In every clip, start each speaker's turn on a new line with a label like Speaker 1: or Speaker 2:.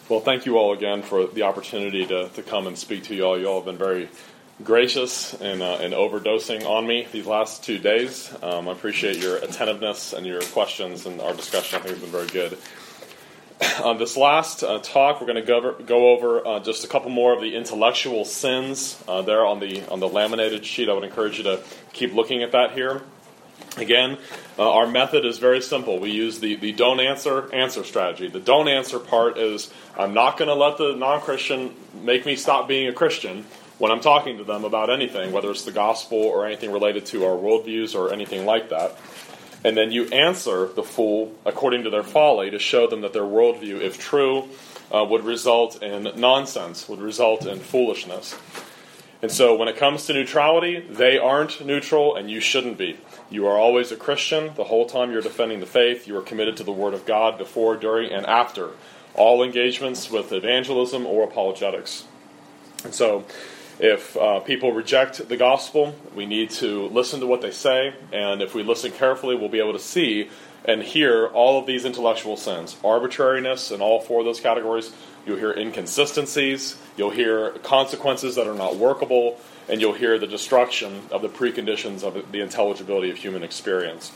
Speaker 1: Well, thank you all again for the opportunity to come and speak to you all. You all have been very gracious and overdosing on me these last 2 days. I appreciate your attentiveness and your questions, and our discussion I think has been very good. On this last talk, we're going to go over just a couple more of the intellectual sins there on the laminated sheet. I would encourage you to keep looking at that here. Again, our method is very simple. We use the don't answer strategy. The don't answer part is I'm not going to let the non-Christian make me stop being a Christian when I'm talking to them about anything, whether it's the gospel or anything related to our worldviews or anything like that. And then you answer the fool according to their folly to show them that their worldview, if true, would result in nonsense, would result in foolishness. And so when it comes to neutrality, they aren't neutral and you shouldn't be. You are always a Christian. The whole time you're defending the faith, you are committed to the Word of God before, during, and after all engagements with evangelism or apologetics. And so if people reject the gospel, we need to listen to what they say, and if we listen carefully, we'll be able to see and hear all of these intellectual sins. Arbitrariness in all four of those categories. You'll hear inconsistencies, you'll hear consequences that are not workable, and you'll hear the destruction of the preconditions of the intelligibility of human experience.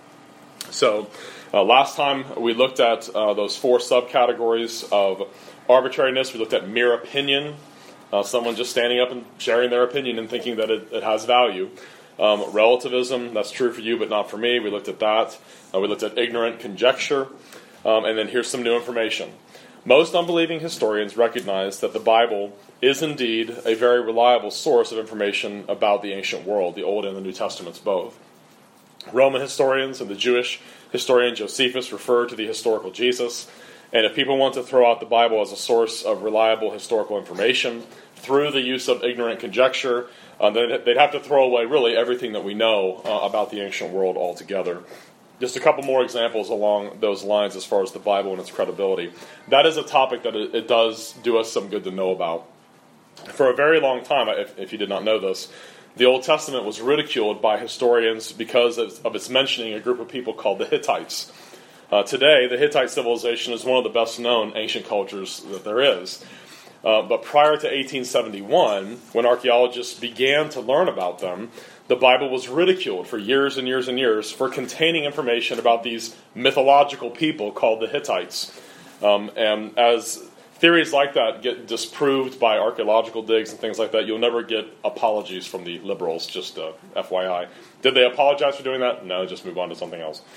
Speaker 1: So, last time we looked at those four subcategories of arbitrariness. We looked at mere opinion, someone just standing up and sharing their opinion and thinking that it has value. Relativism, that's true for you but not for me. We looked at that. We looked at ignorant conjecture. And then here's some new information. Most unbelieving historians recognize that the Bible is indeed a very reliable source of information about the ancient world, the Old and the New Testaments both. Roman historians and the Jewish historian Josephus refer to the historical Jesus, and if people want to throw out the Bible as a source of reliable historical information through the use of ignorant conjecture, then they'd have to throw away really everything that we know about the ancient world altogether. Just a couple more examples along those lines as far as the Bible and its credibility. That is a topic that it does do us some good to know about. For a very long time, if you did not know this, the Old Testament was ridiculed by historians because of its mentioning a group of people called the Hittites. Today, the Hittite civilization is one of the best known ancient cultures that there is. But prior to 1871, when archaeologists began to learn about them, the Bible was ridiculed for years and years and years for containing information about these mythological people called the Hittites. And as theories like that get disproved by archaeological digs and things like that, you'll never get apologies from the liberals, just FYI. Did they apologize for doing that? No, just move on to something else.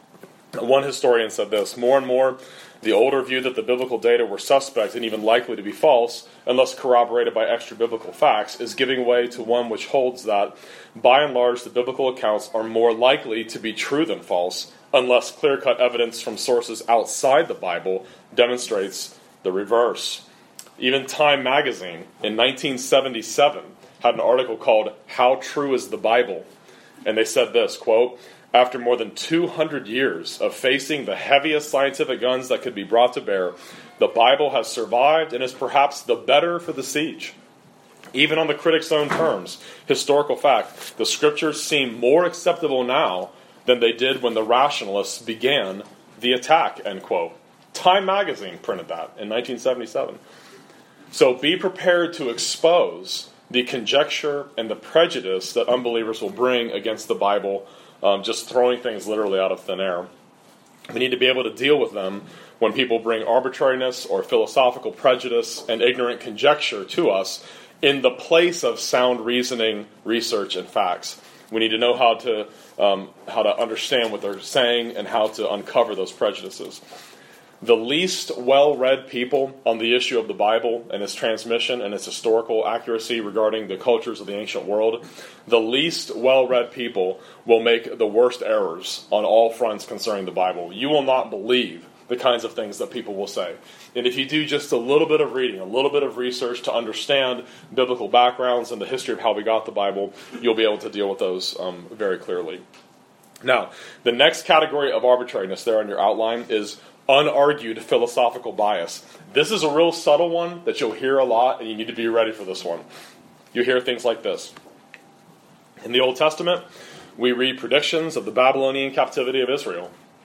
Speaker 1: One historian said this: more and more, the older view that the biblical data were suspect and even likely to be false, unless corroborated by extra-biblical facts, is giving way to one which holds that, by and large, the biblical accounts are more likely to be true than false, unless clear-cut evidence from sources outside the Bible demonstrates the reverse. Even Time magazine, in 1977, had an article called "How True is the Bible?" And they said this, quote, "After more than 200 years of facing the heaviest scientific guns that could be brought to bear, the Bible has survived and is perhaps the better for the siege. Even on the critics' own terms, historical fact, the Scriptures seem more acceptable now than they did when the rationalists began the attack," end quote. Time magazine printed that in 1977. So be prepared to expose the conjecture and the prejudice that unbelievers will bring against the Bible, just throwing things literally out of thin air. We need to be able to deal with them when people bring arbitrariness or philosophical prejudice and ignorant conjecture to us in the place of sound reasoning, research, and facts. We need to know how to understand what they're saying and how to uncover those prejudices. The least well-read people on the issue of the Bible and its transmission and its historical accuracy regarding the cultures of the ancient world, the least well-read people will make the worst errors on all fronts concerning the Bible. You will not believe the kinds of things that people will say. And if you do just a little bit of reading, a little bit of research to understand biblical backgrounds and the history of how we got the Bible, you'll be able to deal with those very clearly. Now, the next category of arbitrariness there on your outline is unargued philosophical bias. This is a real subtle one that you'll hear a lot, and you need to be ready for this one. You hear things like this. In the Old Testament, we read predictions of the Babylonian captivity of Israel.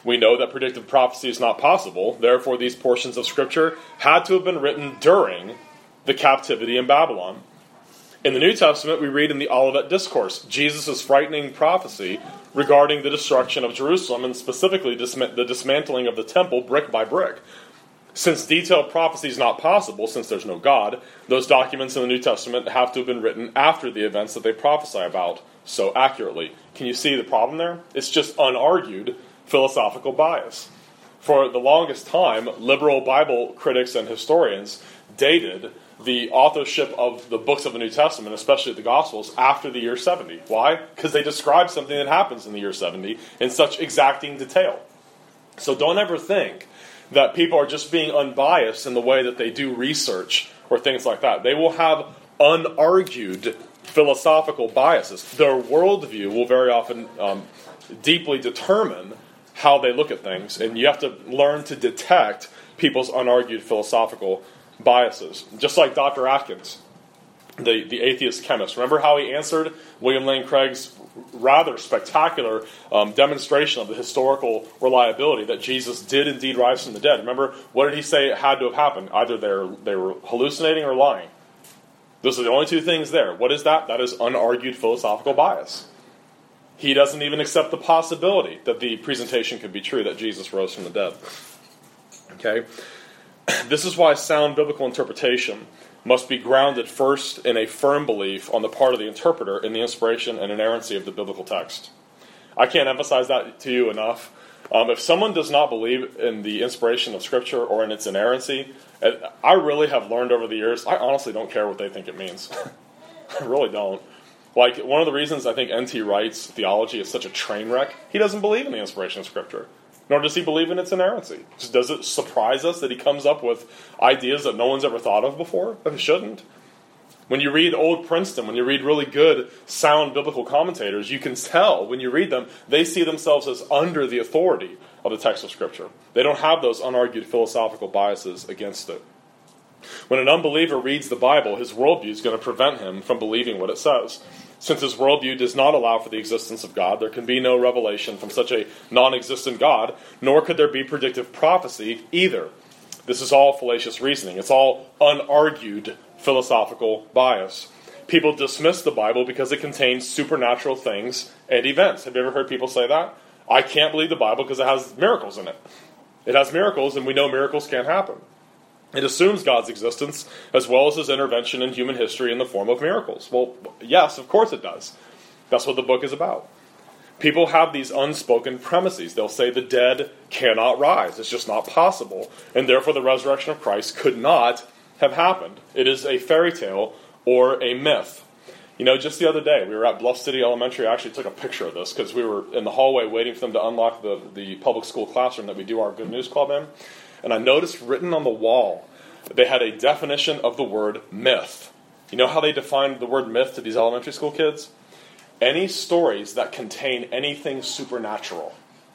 Speaker 1: We know that predictive prophecy is not possible. Therefore, these portions of Scripture had to have been written during the captivity in Babylon. In the New Testament, we read in the Olivet Discourse, Jesus' frightening prophecy regarding the destruction of Jerusalem, and specifically the dismantling of the temple brick by brick. Since detailed prophecy is not possible, since there's no God, those documents in the New Testament have to have been written after the events that they prophesy about so accurately. Can you see the problem there? It's just unargued philosophical bias. For the longest time, liberal Bible critics and historians dated the authorship of the books of the New Testament, especially the Gospels, after the year 70. Why? Because they describe something that happens in the year 70 in such exacting detail. So don't ever think that people are just being unbiased in the way that they do research or things like that. They will have unargued philosophical biases. Their worldview will very often deeply determine how they look at things, and you have to learn to detect people's unargued philosophical biases. Just like Dr. Atkins, the atheist chemist. Remember how he answered William Lane Craig's rather spectacular demonstration of the historical reliability that Jesus did indeed rise from the dead. Remember, what did he say had to have happened? Either they were hallucinating or lying. Those are the only two things there. What is that? That is unargued philosophical bias. He doesn't even accept the possibility that the presentation could be true, that Jesus rose from the dead. Okay? This is why sound biblical interpretation must be grounded first in a firm belief on the part of the interpreter in the inspiration and inerrancy of the biblical text. I can't emphasize that to you enough. If someone does not believe in the inspiration of Scripture or in its inerrancy, I really have learned over the years, I honestly don't care what they think it means. I really don't. Like, one of the reasons I think N.T. Wright's theology is such a train wreck, he doesn't believe in the inspiration of Scripture. Nor does he believe in its inerrancy. Does it surprise us that he comes up with ideas that no one's ever thought of before? It shouldn't. When you read Old Princeton, when you read really good, sound biblical commentators, you can tell when you read them, they see themselves as under the authority of the text of Scripture. They don't have those unargued philosophical biases against it. When an unbeliever reads the Bible, his worldview is going to prevent him from believing what it says. Since his worldview does not allow for the existence of God, there can be no revelation from such a non-existent God, nor could there be predictive prophecy either. This is all fallacious reasoning. It's all unargued philosophical bias. People dismiss the Bible because it contains supernatural things and events. Have you ever heard people say that? I can't believe the Bible because it has miracles in it. It has miracles, and we know miracles can't happen. It assumes God's existence as well as his intervention in human history in the form of miracles. Well, yes, of course it does. That's what the book is about. People have these unspoken premises. They'll say the dead cannot rise. It's just not possible. And therefore the resurrection of Christ could not have happened. It is a fairy tale or a myth. You know, just the other day, we were at Bluff City Elementary. I actually took a picture of this because we were in the hallway waiting for them to unlock the public school classroom that we do our Good News Club in. And I noticed written on the wall, they had a definition of the word myth. You know how they defined the word myth to these elementary school kids? Any stories that contain anything supernatural.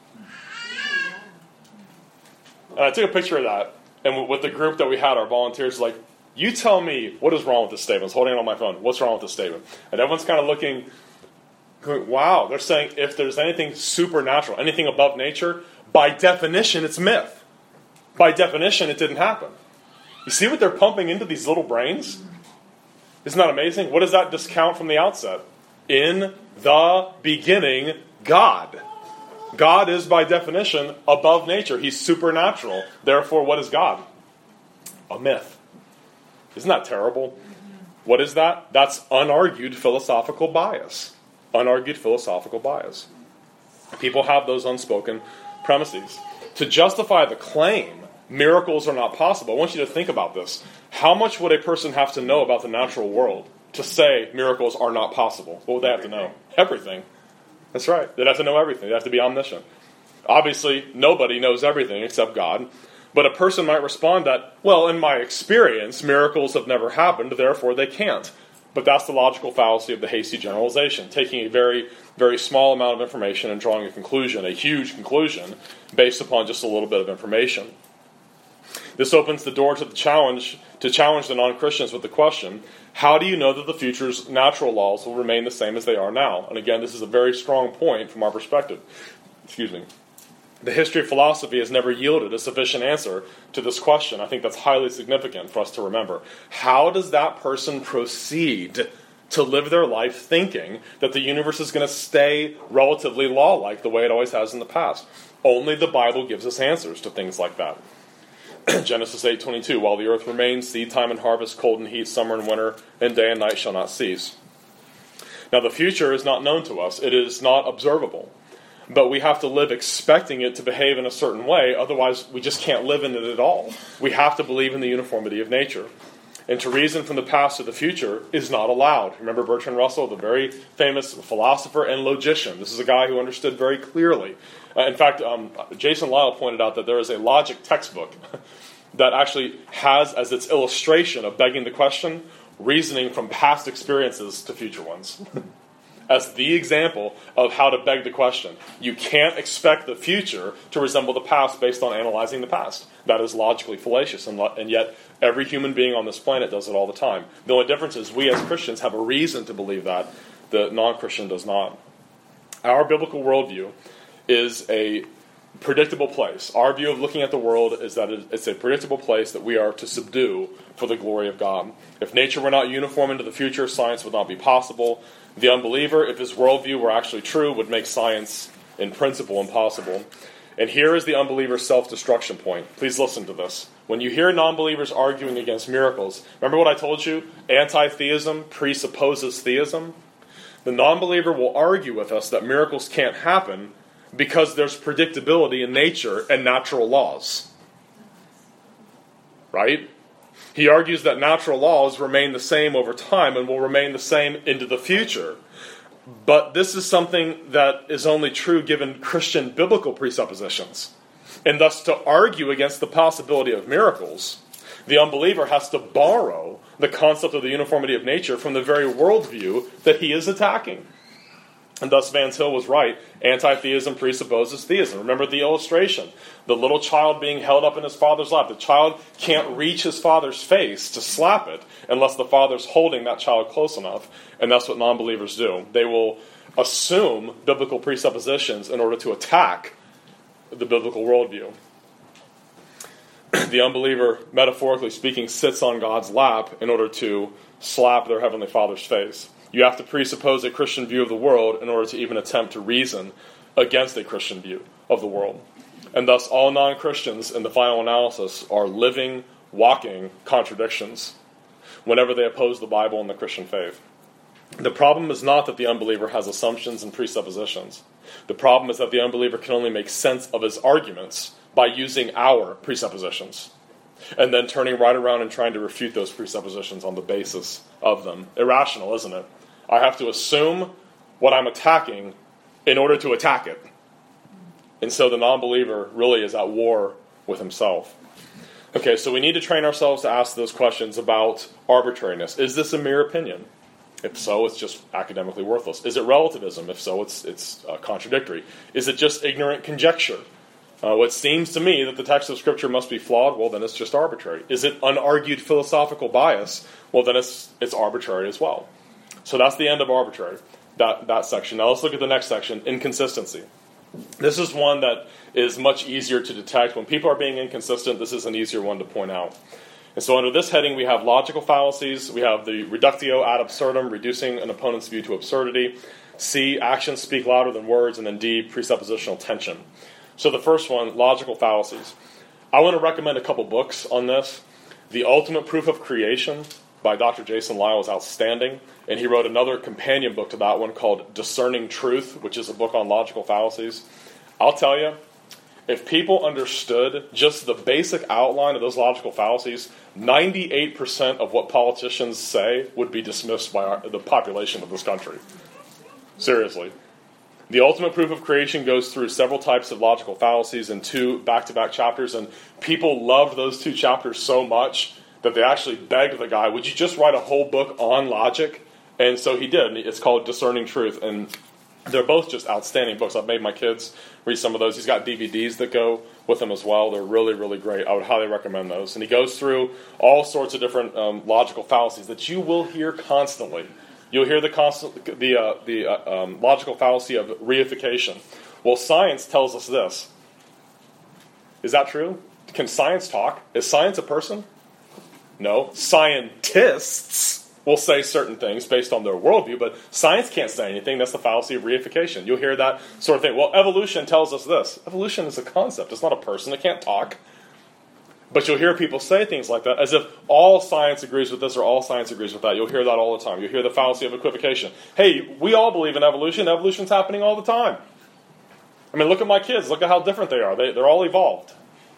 Speaker 1: And I took a picture of that, and with the group that we had, our volunteers, like, you tell me what is wrong with this statement. I was holding it on my phone. What's wrong with this statement? And everyone's kind of looking, going, wow, they're saying if there's anything supernatural, anything above nature, by definition, it's myth. By definition, it didn't happen. You see what they're pumping into these little brains? Isn't that amazing? What does that discount from the outset? In the beginning, God. God is, by definition, above nature. He's supernatural. Therefore, what is God? A myth. Isn't that terrible? What is that? That's unargued philosophical bias. Unargued philosophical bias. People have those unspoken premises. To justify the claim miracles are not possible, I want you to think about this. How much would a person have to know about the natural world to say miracles are not possible? What would they have to know? Everything. That's right. They'd have to know everything. They'd have to be omniscient. Obviously, nobody knows everything except God. But a person might respond that, well, in my experience, miracles have never happened, therefore they can't. But that's the logical fallacy of the hasty generalization, taking a very, very small amount of information and drawing a conclusion, a huge conclusion, based upon just a little bit of information. This opens the door to challenge the non-Christians with the question, how do you know that the future's natural laws will remain the same as they are now? And again, this is a very strong point from our perspective. Excuse me. The history of philosophy has never yielded a sufficient answer to this question. I think that's highly significant for us to remember. How does that person proceed to live their life thinking that the universe is going to stay relatively law-like the way it always has in the past? Only the Bible gives us answers to things like that. Genesis 8:22, while the earth remains, seed time and harvest, cold and heat, summer and winter, and day and night shall not cease. Now the future is not known to us. It is not observable. But we have to live expecting it to behave in a certain way, otherwise we just can't live in it at all. We have to believe in the uniformity of nature. And to reason from the past to the future is not allowed. Remember Bertrand Russell, the very famous philosopher and logician. This is a guy who understood very clearly. In fact, Jason Lisle pointed out that there is a logic textbook that actually has as its illustration of begging the question, reasoning from past experiences to future ones. As the example of how to beg the question. You can't expect the future to resemble the past based on analyzing the past. That is logically fallacious, and yet every human being on this planet does it all the time. The only difference is we as Christians have a reason to believe that. The non-Christian does not. Our biblical worldview is a predictable place. Our view of looking at the world is that it's a predictable place that we are to subdue for the glory of God. If nature were not uniform into the future, science would not be possible. The unbeliever, if his worldview were actually true, would make science in principle impossible. And here is the unbeliever's self-destruction point. Please listen to this. When you hear non-believers arguing against miracles, remember what I told you? Anti-theism presupposes theism. The non-believer will argue with us that miracles can't happen because there's predictability in nature and natural laws. Right? He argues that natural laws remain the same over time and will remain the same into the future. But this is something that is only true given Christian biblical presuppositions. And thus, to argue against the possibility of miracles, the unbeliever has to borrow the concept of the uniformity of nature from the very worldview that he is attacking. And thus Van Til was right. Anti-theism presupposes theism. Remember the illustration. The little child being held up in his father's lap. The child can't reach his father's face to slap it unless the father's holding that child close enough. And that's what non-believers do. They will assume biblical presuppositions in order to attack the biblical worldview. The unbeliever, metaphorically speaking, sits on God's lap in order to slap their heavenly Father's face. You have to presuppose a Christian view of the world in order to even attempt to reason against a Christian view of the world. And thus all non-Christians in the final analysis are living, walking contradictions whenever they oppose the Bible and the Christian faith. The problem is not that the unbeliever has assumptions and presuppositions. The problem is that the unbeliever can only make sense of his arguments by using our presuppositions, and then turning right around and trying to refute those presuppositions on the basis of them. Irrational, isn't it? I have to assume what I'm attacking in order to attack it. And so the non-believer really is at war with himself. Okay, so we need to train ourselves to ask those questions about arbitrariness. Is this a mere opinion? If so, it's just academically worthless. Is it relativism? If so, it's contradictory. Is it just ignorant conjecture? What seems to me that the text of Scripture must be flawed, well, then it's just arbitrary. Is it unargued philosophical bias? Well, then it's arbitrary as well. So that's the end of arbitrary, that section. Now let's look at the next section, inconsistency. This is one that is much easier to detect. When people are being inconsistent, this is an easier one to point out. And so under this heading, we have logical fallacies. We have the reductio ad absurdum, reducing an opponent's view to absurdity. C, actions speak louder than words. And then D, presuppositional tension. So the first one, logical fallacies. I want to recommend a couple books on this. The Ultimate Proof of Creation by Dr. Jason Lisle is outstanding. And he wrote another companion book to that one called Discerning Truth, which is a book on logical fallacies. I'll tell you, if people understood just the basic outline of those logical fallacies, 98% of what politicians say would be dismissed by the population of this country. Seriously. The Ultimate Proof of Creation goes through several types of logical fallacies in 2 back-to-back chapters, and people loved those 2 chapters so much that they actually begged the guy, would you just write a whole book on logic? And so he did. It's called Discerning Truth, and they're both just outstanding books. I've made my kids read some of those. He's got DVDs that go with them as well. They're really, really great. I would highly recommend those. And he goes through all sorts of different logical fallacies that you will hear constantly. You'll hear the logical fallacy of reification. Well, science tells us this. Is that true? Can science talk? Is science a person? No. Scientists will say certain things based on their worldview, but science can't say anything. That's the fallacy of reification. You'll hear that sort of thing. Well, evolution tells us this. Evolution is a concept. It's not a person. It can't talk. But you'll hear people say things like that as if all science agrees with this or all science agrees with that. You'll hear that all the time. You'll hear the fallacy of equivocation. Hey, we all believe in evolution. Evolution's happening all the time. I mean, look at my kids. Look at how different they are. They're all evolved.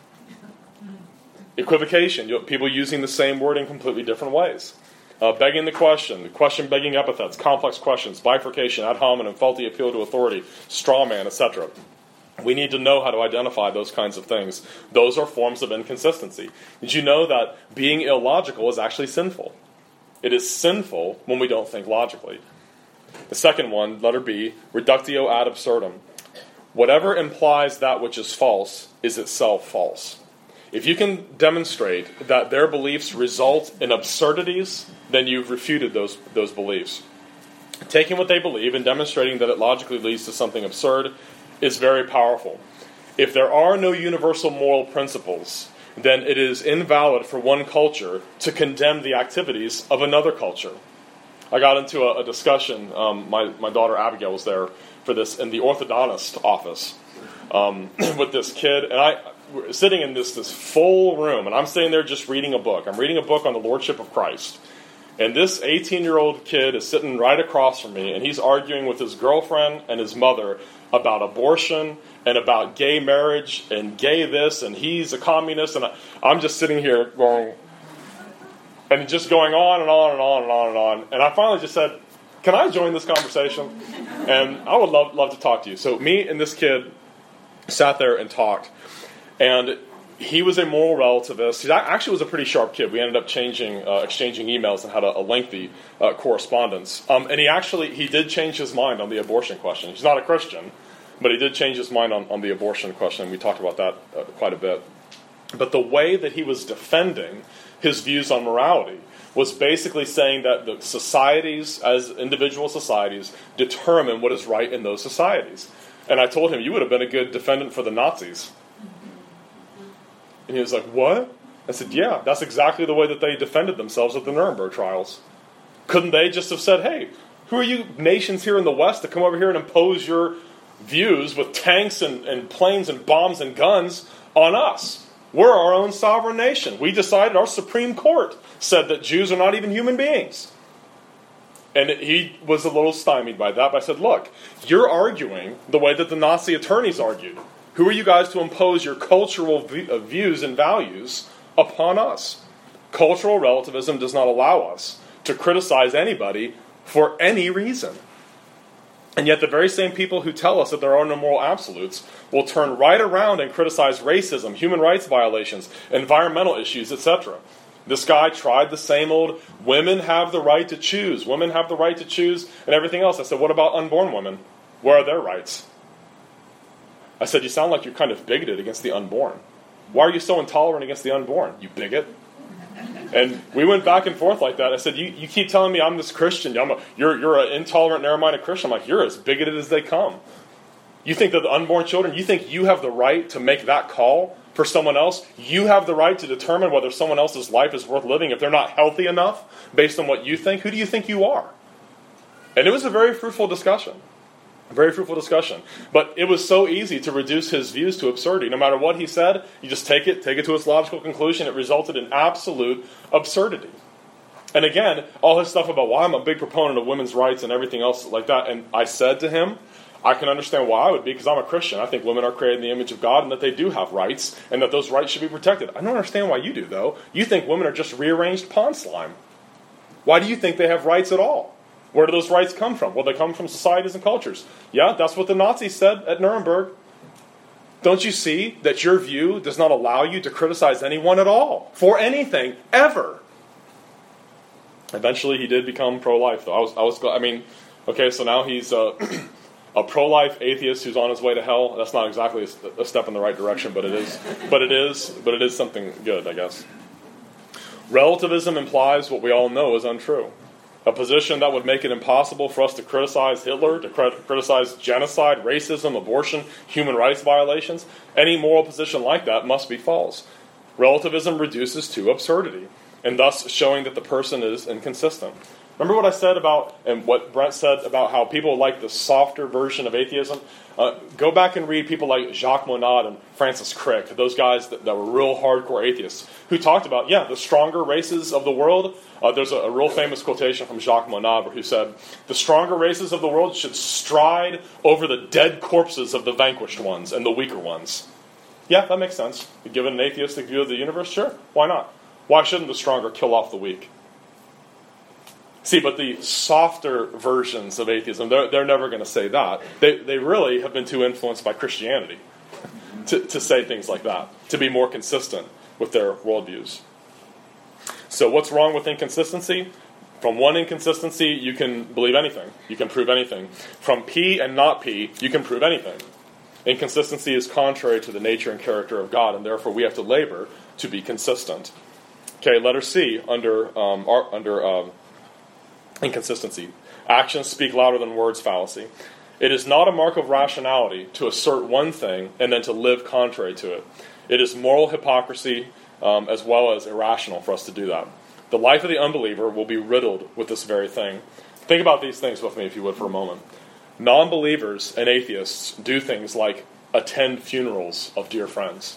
Speaker 1: Equivocation. People using the same word in completely different ways. Begging the question begging epithets, complex questions, bifurcation, ad hominem, faulty appeal to authority, straw man, etc. We need to know how to identify those kinds of things. Those are forms of inconsistency. Did you know that being illogical is actually sinful? It is sinful when we don't think logically. The second one, letter B, reductio ad absurdum. Whatever implies that which is false is itself false. If you can demonstrate that their beliefs result in absurdities, then you've refuted those beliefs. Taking what they believe and demonstrating that it logically leads to something absurd is very powerful. If there are no universal moral principles, then it is invalid for one culture to condemn the activities of another culture. I got into a discussion, my daughter Abigail was there for this, in the orthodontist office with this kid, and we're sitting in this full room, and I'm sitting there just reading a book. I'm reading a book on the Lordship of Christ. And this 18-year-old kid is sitting right across from me, and he's arguing with his girlfriend and his mother about abortion and about gay marriage and gay this, and he's a communist, and I'm just sitting here going, and just going on and on and on and on and on. And I finally just said, can I join this conversation? And I would love to talk to you. So me and this kid sat there and talked. And he was a moral relativist. He actually was a pretty sharp kid. We ended up exchanging emails and had a lengthy correspondence. And he did change his mind on the abortion question. He's not a Christian, but he did change his mind on the abortion question. We talked about that quite a bit. But the way that he was defending his views on morality was basically saying that the societies, as individual societies, determine what is right in those societies. And I told him, you would have been a good defendant for the Nazis. And he was like, what? I said, yeah, that's exactly the way that they defended themselves at the Nuremberg trials. Couldn't they just have said, hey, who are you nations here in the West to come over here and impose your views with tanks and planes and bombs and guns on us? We're our own sovereign nation. We decided, our Supreme Court said that Jews are not even human beings. And he was a little stymied by that, but I said, look, you're arguing the way that the Nazi attorneys argued. Who are you guys to impose your cultural views and values upon us? Cultural relativism does not allow us to criticize anybody for any reason. And yet the very same people who tell us that there are no moral absolutes will turn right around and criticize racism, human rights violations, environmental issues, etc. This guy tried the same old, women have the right to choose, women have the right to choose, and everything else. I said, what about unborn women? Where are their rights? I said, you sound like you're kind of bigoted against the unborn. Why are you so intolerant against the unborn, you bigot? And we went back and forth like that. I said, you keep telling me I'm this Christian. You're an intolerant, narrow-minded Christian. I'm like, you're as bigoted as they come. You think that the unborn children, you think you have the right to make that call for someone else? You have the right to determine whether someone else's life is worth living if they're not healthy enough based on what you think? Who do you think you are? And it was a very fruitful discussion. Very fruitful discussion. But it was so easy to reduce his views to absurdity. No matter what he said, you just take it to its logical conclusion. It resulted in absolute absurdity. And again, all his stuff about why I'm a big proponent of women's rights and everything else like that. And I said to him, I can understand why I would be, because I'm a Christian. I think women are created in the image of God and that they do have rights and that those rights should be protected. I don't understand why you do, though. You think women are just rearranged pond slime. Why do you think they have rights at all? Where do those rights come from? Well, they come from societies and cultures. Yeah, that's what the Nazis said at Nuremberg. Don't you see that your view does not allow you to criticize anyone at all? For anything, ever. Eventually, he did become pro-life, though. Okay, so now he's a pro-life atheist who's on his way to hell. That's not exactly a step in the right direction, but it is. But it is something good, I guess. Relativism implies what we all know is untrue. A position that would make it impossible for us to criticize Hitler, to criticize genocide, racism, abortion, human rights violations. Any moral position like that must be false. Relativism reduces to absurdity, and thus showing that the person is inconsistent. Remember what I said about, and what Brent said about how people like the softer version of atheism? Go back and read people like Jacques Monod and Francis Crick, those guys that were real hardcore atheists, who talked about, the stronger races of the world. There's a real famous quotation from Jacques Monod who said, the stronger races of the world should stride over the dead corpses of the vanquished ones and the weaker ones. Yeah, that makes sense. Given an atheistic view of the universe, sure, why not? Why shouldn't the stronger kill off the weak? See, but the softer versions of atheism, they're never going to say that. They really have been too influenced by Christianity to say things like that, to be more consistent with their worldviews. So what's wrong with inconsistency? From one inconsistency, you can believe anything. You can prove anything. From P and not P, you can prove anything. Inconsistency is contrary to the nature and character of God, and therefore we have to labor to be consistent. Okay, letter C, under inconsistency. Actions speak louder than words fallacy. It is not a mark of rationality to assert one thing and then to live contrary to it. It is moral hypocrisy as well as irrational for us to do that. The life of the unbeliever will be riddled with this very thing. Think about these things with me, if you would, for a moment. Non-believers and atheists do things like attend funerals of dear friends.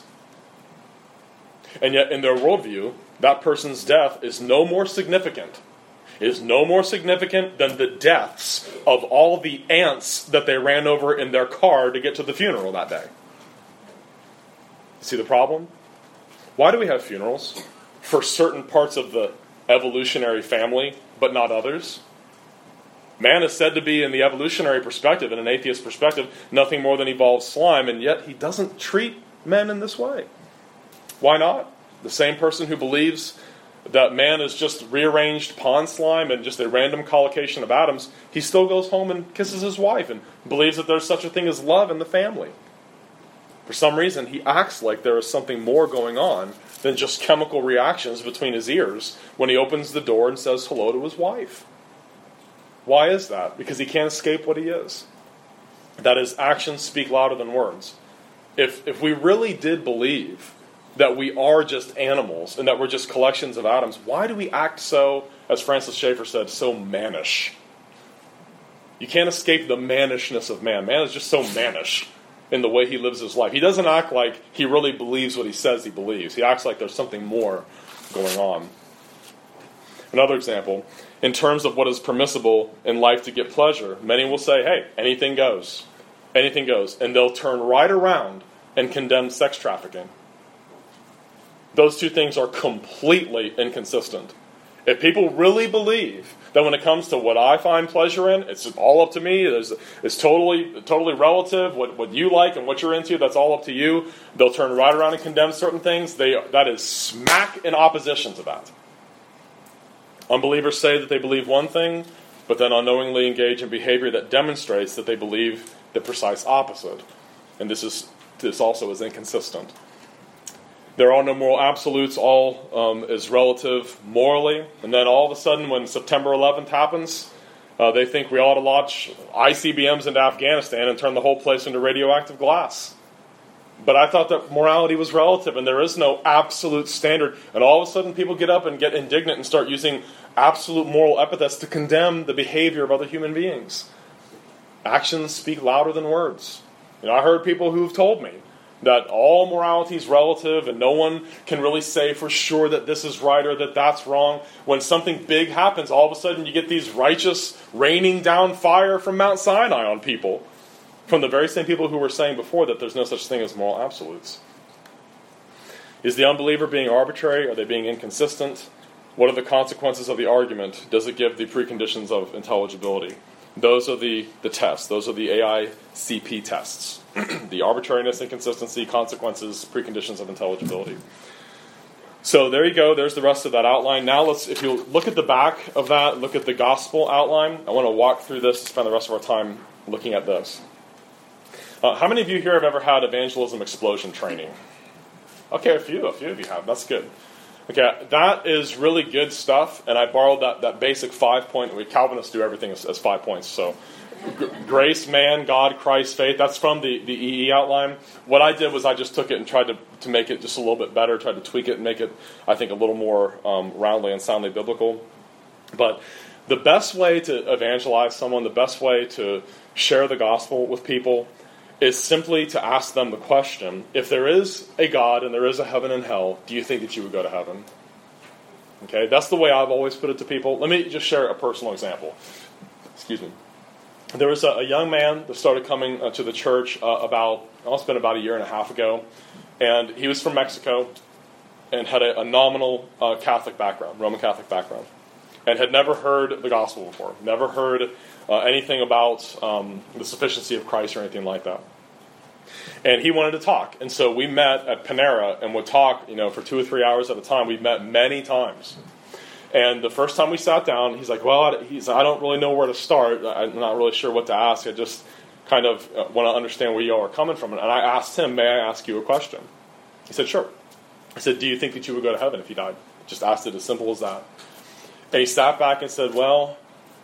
Speaker 1: And yet, in their worldview, that person's death is no more significant. It is no more significant than the deaths of all the ants that they ran over in their car to get to the funeral that day. See the problem? Why do we have funerals? For certain parts of the evolutionary family, but not others? Man is said to be, in the evolutionary perspective, in an atheist perspective, nothing more than evolved slime, and yet he doesn't treat men in this way. Why not? The same person who believes that man is just rearranged pond slime and just a random collocation of atoms, he still goes home and kisses his wife and believes that there's such a thing as love in the family. For some reason, he acts like there is something more going on than just chemical reactions between his ears when he opens the door and says hello to his wife. Why is that? Because he can't escape what he is. That is, actions speak louder than words. If we really did believe that we are just animals and that we're just collections of atoms, why do we act so, as Francis Schaeffer said, so mannish? You can't escape the mannishness of man. Man is just so mannish in the way he lives his life. He doesn't act like he really believes what he says he believes. He acts like there's something more going on. Another example, in terms of what is permissible in life to get pleasure, many will say, hey, anything goes. Anything goes. And they'll turn right around and condemn sex trafficking. Those two things are completely inconsistent. If people really believe that when it comes to what I find pleasure in, it's all up to me, it's totally relative, what you like and what you're into, that's all up to you, they'll turn right around and condemn certain things. That is smack in opposition to that. Unbelievers say that they believe one thing, but then unknowingly engage in behavior that demonstrates that they believe the precise opposite. And this also is inconsistent. There are no moral absolutes, all is relative morally. And then all of a sudden, when September 11th happens, they think we ought to launch ICBMs into Afghanistan and turn the whole place into radioactive glass. But I thought that morality was relative and there is no absolute standard. And all of a sudden, people get up and get indignant and start using absolute moral epithets to condemn the behavior of other human beings. Actions speak louder than words. I heard people who've told me that all morality is relative and no one can really say for sure that this is right or that that's wrong. When something big happens, all of a sudden you get these righteous raining down fire from Mount Sinai on people, from the very same people who were saying before that there's no such thing as moral absolutes. Is the unbeliever being arbitrary? Are they being inconsistent? What are the consequences of the argument? Does it give the preconditions of intelligibility? Those are the tests. Those are the AICP tests. The arbitrariness, inconsistency, consequences, preconditions of intelligibility. So there you go. There's the rest of that outline. Now if you look at the back of that, look at the gospel outline. I want to walk through this and spend the rest of our time looking at this. How many of you here have ever had evangelism explosion training? Okay, a few of you have. That's good. Okay, that is really good stuff, and I borrowed that basic 5-point. Calvinists do everything as 5 points. So, grace, man, God, Christ, faith. That's from the EE outline. What I did was I just took it and tried to make it just a little bit better, tried to tweak it and make it, I think, a little more roundly and soundly biblical. But the best way to evangelize someone, the best way to share the gospel with people, is simply to ask them the question, if there is a God and there is a heaven and hell, do you think that you would go to heaven? Okay, that's the way I've always put it to people. Let me just share a personal example. Excuse me. There was a young man that started coming to the church it's been about a year and a half ago, and he was from Mexico and had a nominal Catholic background, Roman Catholic background, and had never heard the gospel before, never heard anything about the sufficiency of Christ or anything like that. And he wanted to talk. And so we met at Panera and would talk, for 2 or 3 hours at a time. We've met many times. And the first time we sat down, he's like, I don't really know where to start. I'm not really sure what to ask. I just kind of want to understand where you all are coming from. And I asked him, may I ask you a question? He said, sure. I said, do you think that you would go to heaven if you died? Just asked it as simple as that. And he sat back and said, well,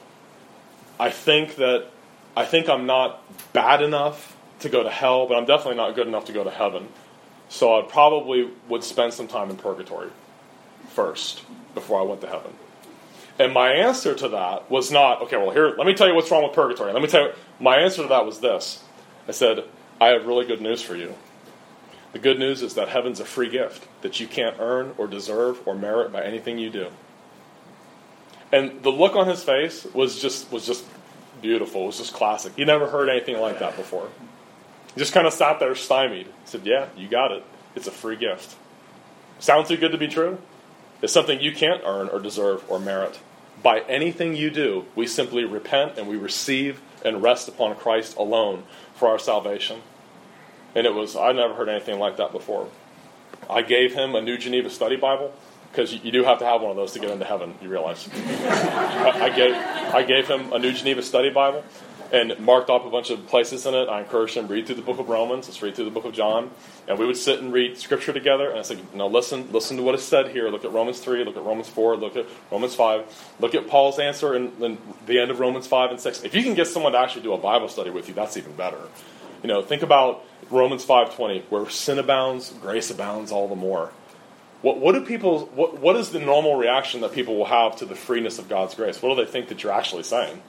Speaker 1: I think I'm not bad enough to go to hell, but I'm definitely not good enough to go to heaven. So I probably would spend some time in purgatory first before I went to heaven. And my answer to that was not, okay, well, here, let me tell you what's wrong with purgatory. My answer to that was this. I said, I have really good news for you. The good news is that heaven's a free gift that you can't earn or deserve or merit by anything you do. And the look on his face was just beautiful. It was just classic. He never heard anything like that before. He just kind of sat there stymied. He said, yeah, you got it. It's a free gift. Sound too good to be true? It's something you can't earn or deserve or merit. By anything you do, we simply repent and we receive and rest upon Christ alone for our salvation. And I never heard anything like that before. I gave him a New Geneva Study Bible, because you do have to have one of those to get into heaven, you realize. I gave him a New Geneva Study Bible and marked off a bunch of places in it. I encouraged him to read through the book of Romans. Let's read through the book of John. And we would sit and read Scripture together. And I said, listen to what is said here. Look at Romans 3, look at Romans 4, look at Romans 5. Look at Paul's answer in the end of Romans 5 and 6. If you can get someone to actually do a Bible study with you, that's even better. Think about Romans 5:20, where sin abounds, grace abounds all the more. What is the normal reaction that people will have to the freeness of God's grace? What do they think that you're actually saying?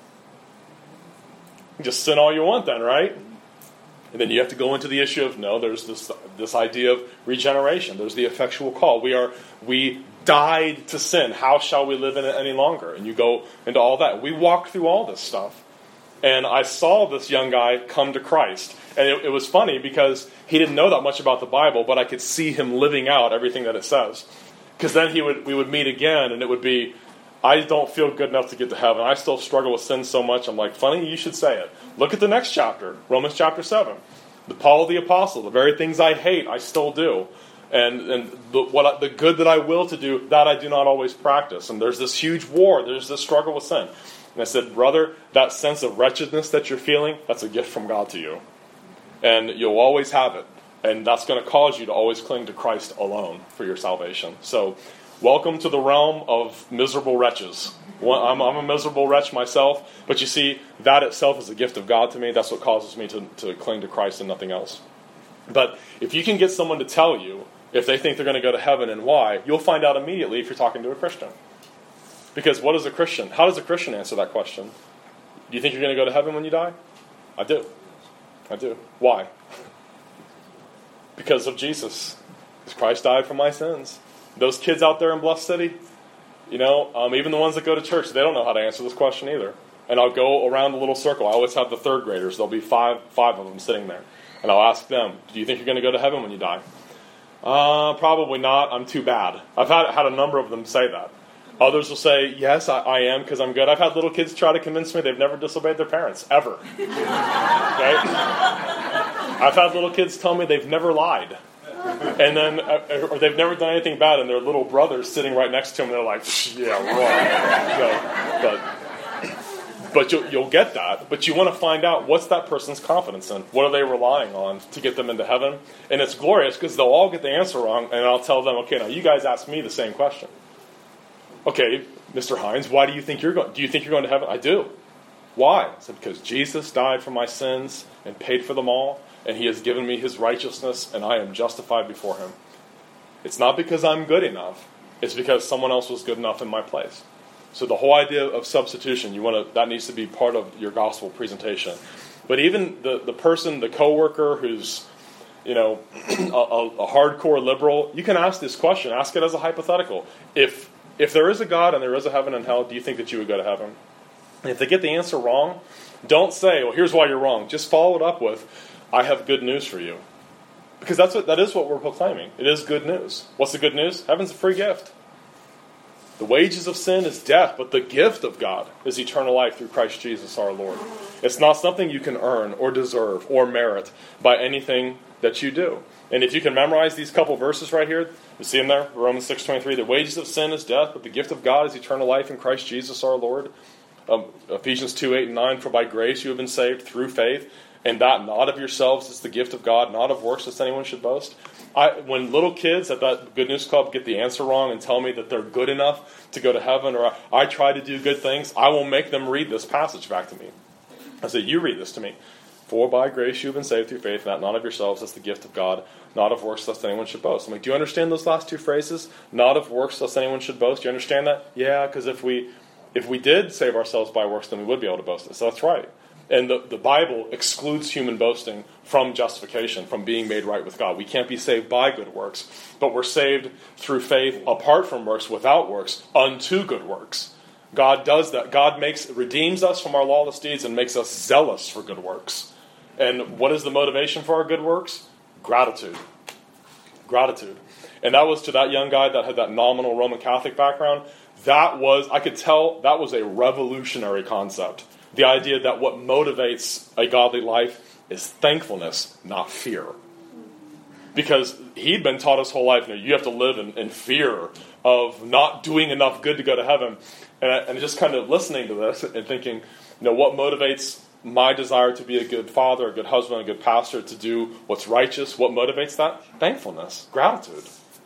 Speaker 1: Just sin all you want then, right? And then you have to go into the issue of, no, there's this idea of regeneration. There's the effectual call. We died to sin. How shall we live in it any longer? And you go into all that. We walked through all this stuff. And I saw this young guy come to Christ. And it was funny because he didn't know that much about the Bible, but I could see him living out everything that it says. Because then we would meet again, and it would be, I don't feel good enough to get to heaven. I still struggle with sin so much. I'm like, funny, you should say it. Look at the next chapter, Romans chapter 7. Paul the Apostle, the very things I hate, I still do. And the good that I will to do, that I do not always practice. And there's this huge war. There's this struggle with sin. And I said, brother, that sense of wretchedness that you're feeling, that's a gift from God to you. And you'll always have it. And that's going to cause you to always cling to Christ alone for your salvation. So, welcome to the realm of miserable wretches. I'm a miserable wretch myself, but you see, that itself is a gift of God to me. That's what causes me to cling to Christ and nothing else. But if you can get someone to tell you if they think they're going to go to heaven and why, you'll find out immediately if you're talking to a Christian. Because how does a Christian answer that question? Do you think you're going to go to heaven when you die? I do. Why? Because of Jesus. Because Christ died for my sins. Those kids out there in Bluff City, even the ones that go to church, they don't know how to answer this question either. And I'll go around the little circle. I always have the third graders. There'll be five of them sitting there. And I'll ask them, do you think you're going to go to heaven when you die? Probably not. I'm too bad. I've had a number of them say that. Others will say, yes, I am because I'm good. I've had little kids try to convince me they've never disobeyed their parents, ever. Okay? I've had little kids tell me they've never lied. And then, or they've never done anything bad, and their little brother's sitting right next to them, and they're like, yeah, wrong. But you'll get that. But you want to find out, what's that person's confidence in? What are they relying on to get them into heaven? And it's glorious because they'll all get the answer wrong, and I'll tell them, okay, now you guys ask me the same question. Okay, Mr. Hines, why do you think you're going? Do you think you're going to heaven? I do. Why? I said, because Jesus died for my sins and paid for them all, and he has given me his righteousness, and I am justified before him. It's not because I'm good enough. It's because someone else was good enough in my place. So the whole idea of substitution, that needs to be part of your gospel presentation. But even the person, the coworker who's, a hardcore liberal, you can ask this question. Ask it as a hypothetical. If there is a God and there is a heaven and hell, do you think that you would go to heaven? And if they get the answer wrong, don't say, well, here's why you're wrong. Just follow it up with, I have good news for you. Because that is what we're proclaiming. It is good news. What's the good news? Heaven's a free gift. The wages of sin is death, but the gift of God is eternal life through Christ Jesus our Lord. It's not something you can earn or deserve or merit by anything that you do. And if you can memorize these couple verses right here, you see them there, Romans 6:23, the wages of sin is death, but the gift of God is eternal life in Christ Jesus our Lord. Ephesians 2:8 and 9, for by grace you have been saved through faith, and that not of yourselves is the gift of God, not of works lest anyone should boast. When little kids at that Good News Club get the answer wrong and tell me that they're good enough to go to heaven, or I try to do good things, I will make them read this passage back to me. I say, you read this to me. For by grace you have been saved through faith, and that not of yourselves, that's the gift of God, not of works lest anyone should boast. I'm like, do you understand those last two phrases? Not of works lest anyone should boast. Do you understand that? Yeah, because if we did save ourselves by works, then we would be able to boast. So that's right. And the Bible excludes human boasting from justification, from being made right with God. We can't be saved by good works, but we're saved through faith apart from works, without works, unto good works. God does that. God redeems us from our lawless deeds and makes us zealous for good works. And what is the motivation for our good works? Gratitude. Gratitude. And that was to that young guy that had that nominal Roman Catholic background. I could tell that was a revolutionary concept. The idea that what motivates a godly life is thankfulness, not fear. Because he'd been taught his whole life, you have to live in fear of not doing enough good to go to heaven. And just kind of listening to this and thinking, what motivates my desire to be a good father, a good husband, a good pastor, to do what's righteous? What motivates that? Thankfulness, gratitude.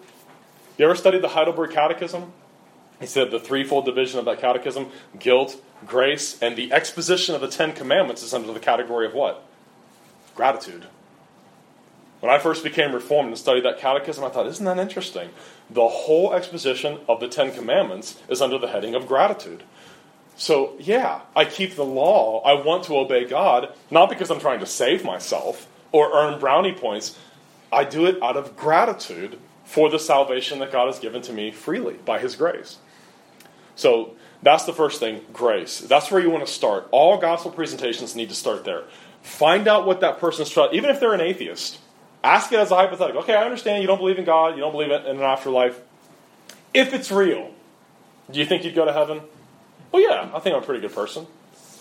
Speaker 1: You ever studied the Heidelberg Catechism? He said the threefold division of that catechism, guilt, grace, and the exposition of the Ten Commandments is under the category of what? Gratitude. When I first became Reformed and studied that catechism, I thought, isn't that interesting? The whole exposition of the Ten Commandments is under the heading of gratitude. So, yeah, I keep the law. I want to obey God, not because I'm trying to save myself or earn brownie points. I do it out of gratitude for the salvation that God has given to me freely by his grace. So that's the first thing, grace. That's where you want to start. All gospel presentations need to start there. Find out what that person's trying, even if they're an atheist. Ask it as a hypothetical. Okay, I understand you don't believe in God, you don't believe in an afterlife. If it's real, do you think you'd go to heaven? Well, yeah, I think I'm a pretty good person.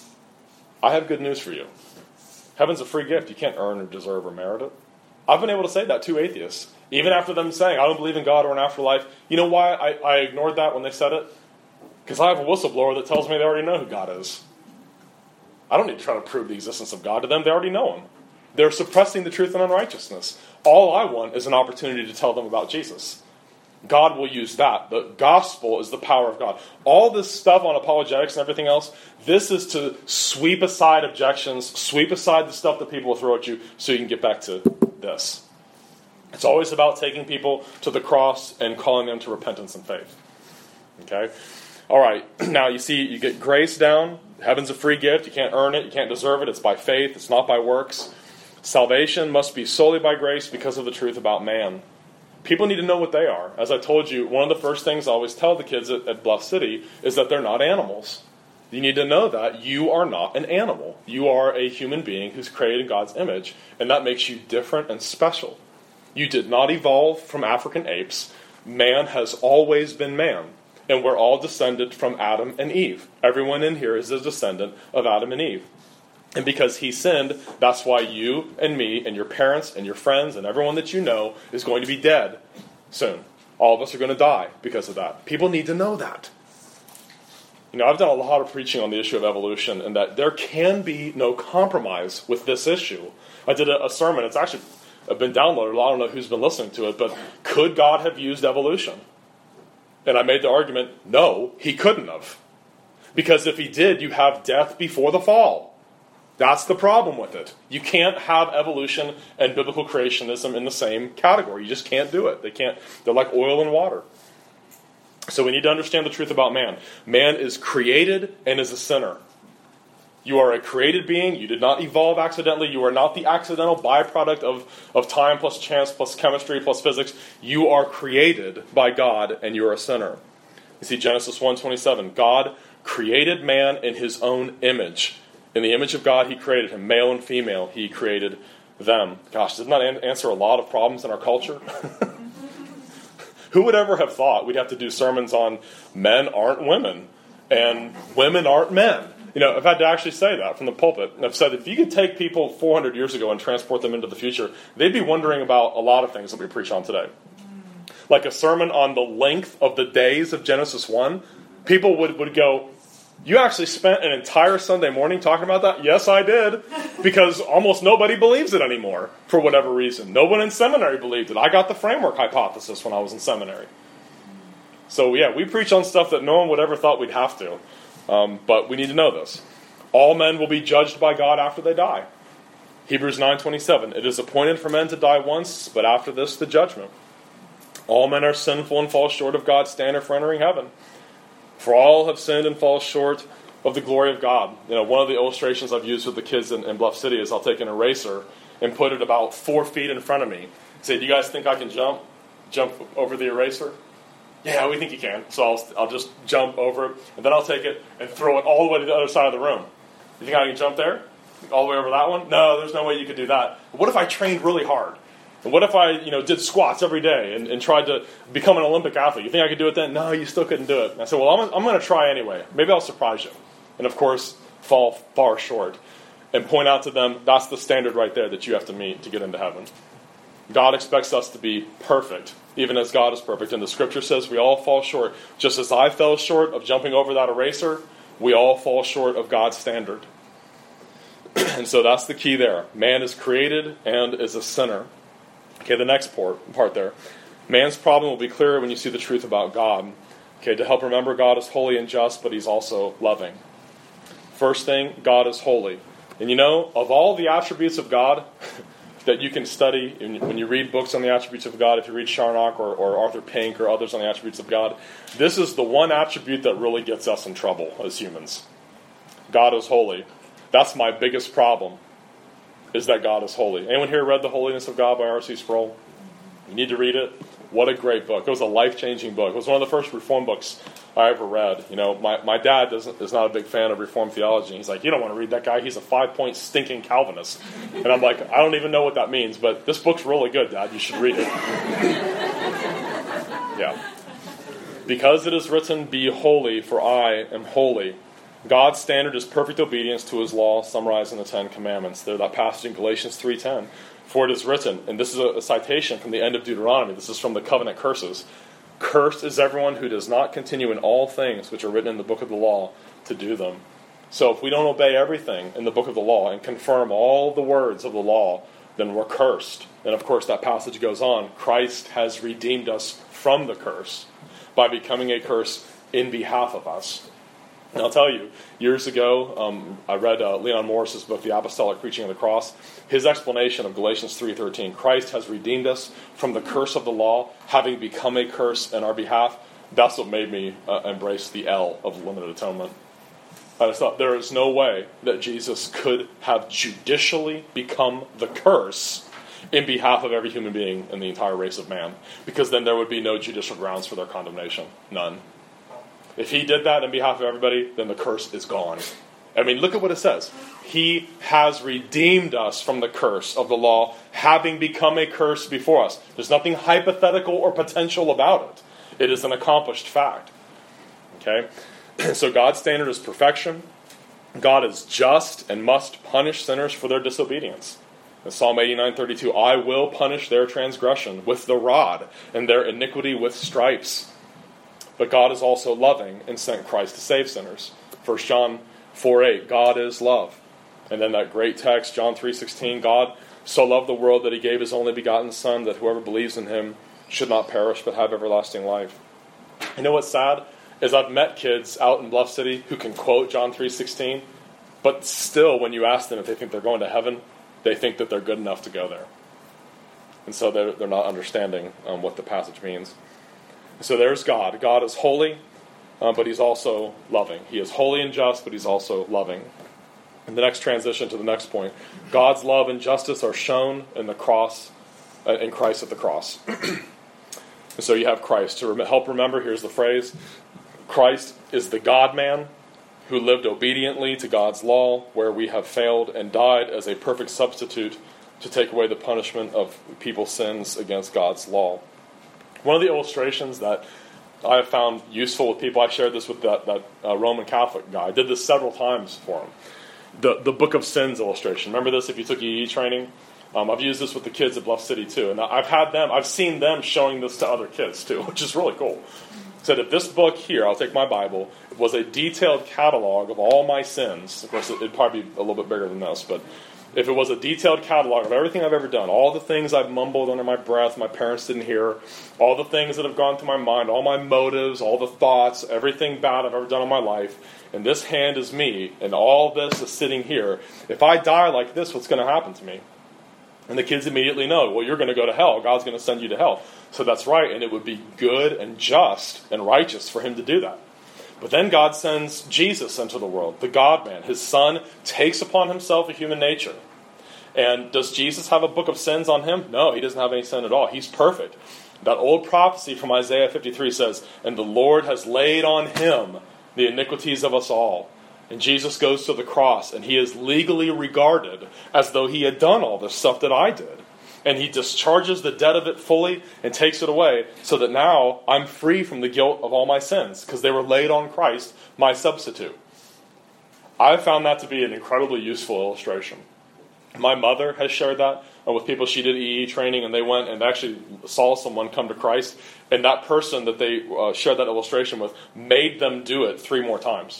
Speaker 1: I have good news for you. Heaven's a free gift. You can't earn or deserve or merit it. I've been able to say that to atheists. Even after them saying, I don't believe in God or an afterlife. You know why I ignored that when they said it? Because I have a whistleblower that tells me they already know who God is. I don't need to try to prove the existence of God to them. They already know him. They're suppressing the truth and unrighteousness. All I want is an opportunity to tell them about Jesus. God will use that. The gospel is the power of God. All this stuff on apologetics and everything else, this is to sweep aside objections, sweep aside the stuff that people will throw at you so you can get back to this. It's always about taking people to the cross and calling them to repentance and faith. Okay? All right. Now, you see, you get grace down. Heaven's a free gift. You can't earn it. You can't deserve it. It's by faith. It's not by works. Salvation must be solely by grace because of the truth about man. People need to know what they are. As I told you, one of the first things I always tell the kids at Bluff City is that they're not animals. You need to know that you are not an animal. You are a human being who's created in God's image, and that makes you different and special. You did not evolve from African apes. Man has always been man, and we're all descended from Adam and Eve. Everyone in here is a descendant of Adam and Eve. And because he sinned, that's why you and me and your parents and your friends and everyone that you know is going to be dead soon. All of us are going to die because of that. People need to know that. I've done a lot of preaching on the issue of evolution, and that there can be no compromise with this issue. I did a sermon. It's actually been downloaded. I don't know who's been listening to it, but could God have used evolution? And I made the argument, no, he couldn't have. Because if he did, you have death before the fall. That's the problem with it. You can't have evolution and biblical creationism in the same category. You just can't do it. They're like oil and water. So we need to understand the truth about man. Man is created and is a sinner. You are a created being. You did not evolve accidentally. You are not the accidental byproduct of time plus chance plus chemistry plus physics. You are created by God, and you are a sinner. You see Genesis 1:27. God created man in his own image. In the image of God, he created him. Male and female, he created them. Gosh, doesn't that answer a lot of problems in our culture? Who would ever have thought we'd have to do sermons on men aren't women and women aren't men? I've had to actually say that from the pulpit. I've said if you could take people 400 years ago and transport them into the future, they'd be wondering about a lot of things that we preach on today. Like a sermon on the length of the days of Genesis 1, people would go, you actually spent an entire Sunday morning talking about that? Yes, I did. Because almost nobody believes it anymore, for whatever reason. No one in seminary believed it. I got the framework hypothesis when I was in seminary. So yeah, we preach on stuff that no one would ever thought we'd have to. But we need to know this. All men will be judged by God after they die. Hebrews 9:27. It is appointed for men to die once, but after this the judgment. All men are sinful and fall short of God's standard for entering heaven. For all have sinned and fall short of the glory of God. One of the illustrations I've used with the kids in Bluff City is I'll take an eraser and put it about 4 feet in front of me. Say, do you guys think I can jump over the eraser? Yeah, we think you can. So I'll just jump over it, and then I'll take it and throw it all the way to the other side of the room. You think I can jump there? All the way over that one? No, there's no way you could do that. But what if I trained really hard? And what if I, did squats every day and tried to become an Olympic athlete? You think I could do it then? No, you still couldn't do it. And I said, well, I'm going to try anyway. Maybe I'll surprise you. And of course, fall far short. And point out to them, that's the standard right there that you have to meet to get into heaven. God expects us to be perfect, even as God is perfect. And the scripture says we all fall short. Just as I fell short of jumping over that eraser, we all fall short of God's standard. And so that's the key there. Man is created and is a sinner. Okay, the next part there. Man's problem will be clearer when you see the truth about God. Okay, to help remember God is holy and just, but he's also loving. First thing, God is holy. And of all the attributes of God that you can study when you read books on the attributes of God, if you read Charnock or Arthur Pink or others on the attributes of God, this is the one attribute that really gets us in trouble as humans. God is holy. That's my biggest problem, is that God is holy. Anyone here read The Holiness of God by R.C. Sproul? You need to read it. What a great book. It was a life-changing book. It was one of the first Reformed books I ever read. My dad is not a big fan of Reformed theology. He's like, you don't want to read that guy. He's a 5-point stinking Calvinist. And I'm like, I don't even know what that means, but this book's really good, Dad. You should read it. Yeah. Because it is written, be holy, for I am holy. God's standard is perfect obedience to his law, summarized in the Ten Commandments. There's that passage in Galatians 3:10. For it is written, and this is a citation from the end of Deuteronomy. This is from the covenant curses. Cursed is everyone who does not continue in all things which are written in the book of the law to do them. So if we don't obey everything in the book of the law and confirm all the words of the law, then we're cursed. And of course that passage goes on. Christ has redeemed us from the curse by becoming a curse in behalf of us. And I'll tell you, years ago, I read Leon Morris's book, The Apostolic Preaching of the Cross. His explanation of Galatians 3:13, Christ has redeemed us from the curse of the law, having become a curse in our behalf. That's what made me embrace the L of limited atonement. I just thought there is no way that Jesus could have judicially become the curse in behalf of every human being in the entire race of man, because then there would be no judicial grounds for their condemnation. None. If he did that on behalf of everybody, then the curse is gone. I mean, look at what it says. He has redeemed us from the curse of the law, having become a curse before us. There's nothing hypothetical or potential about it. It is an accomplished fact. Okay? So God's standard is perfection. God is just and must punish sinners for their disobedience. In Psalm 89:32, I will punish their transgression with the rod and their iniquity with stripes. But God is also loving and sent Christ to save sinners. 1 John 4:8, God is love. And then that great text, John 3:16, God so loved the world that he gave his only begotten Son, that whoever believes in him should not perish but have everlasting life. You know what's sad? Is I've met kids out in Bluff City who can quote John 3:16, but still when you ask them if they think they're going to heaven, they think that they're good enough to go there. And so they're not understanding what the passage means. So there's God. God is holy, but he's also loving. He is holy and just, but he's also loving. And the next transition to the next point, God's love and justice are shown in the cross, in Christ at the cross. And so you have Christ. To help remember, here's the phrase, Christ is the God-man who lived obediently to God's law, where we have failed, and died as a perfect substitute to take away the punishment of people's sins against God's law. One of the illustrations that I have found useful with people, I shared this with that Roman Catholic guy. I did this several times for him. The Book of Sins illustration. Remember this if you took EE training? I've used this with the kids at Bluff City too. And I've seen them showing this to other kids too, which is really cool. Said if this book here, I'll take my Bible, was a detailed catalog of all my sins, of course it'd probably be a little bit bigger than this, but if it was a detailed catalog of everything I've ever done, all the things I've mumbled under my breath, my parents didn't hear, all the things that have gone through my mind, all my motives, all the thoughts, everything bad I've ever done in my life, and this hand is me, and all this is sitting here. If I die like this, what's going to happen to me? And the kids immediately know, well, you're going to go to hell. God's going to send you to hell. So that's right, and it would be good and just and righteous for him to do that. But then God sends Jesus into the world, the God-man. His Son takes upon himself a human nature. And does Jesus have a book of sins on him? No, he doesn't have any sin at all. He's perfect. That old prophecy from Isaiah 53 says, and the Lord has laid on him the iniquities of us all. And Jesus goes to the cross, and he is legally regarded as though he had done all this stuff that I did. And he discharges the debt of it fully and takes it away so that now I'm free from the guilt of all my sins because they were laid on Christ, my substitute. I've found that to be an incredibly useful illustration. My mother has shared that with people. She did EE training, and they went and actually saw someone come to Christ. And that person that they shared that illustration with made them do it 3 more times.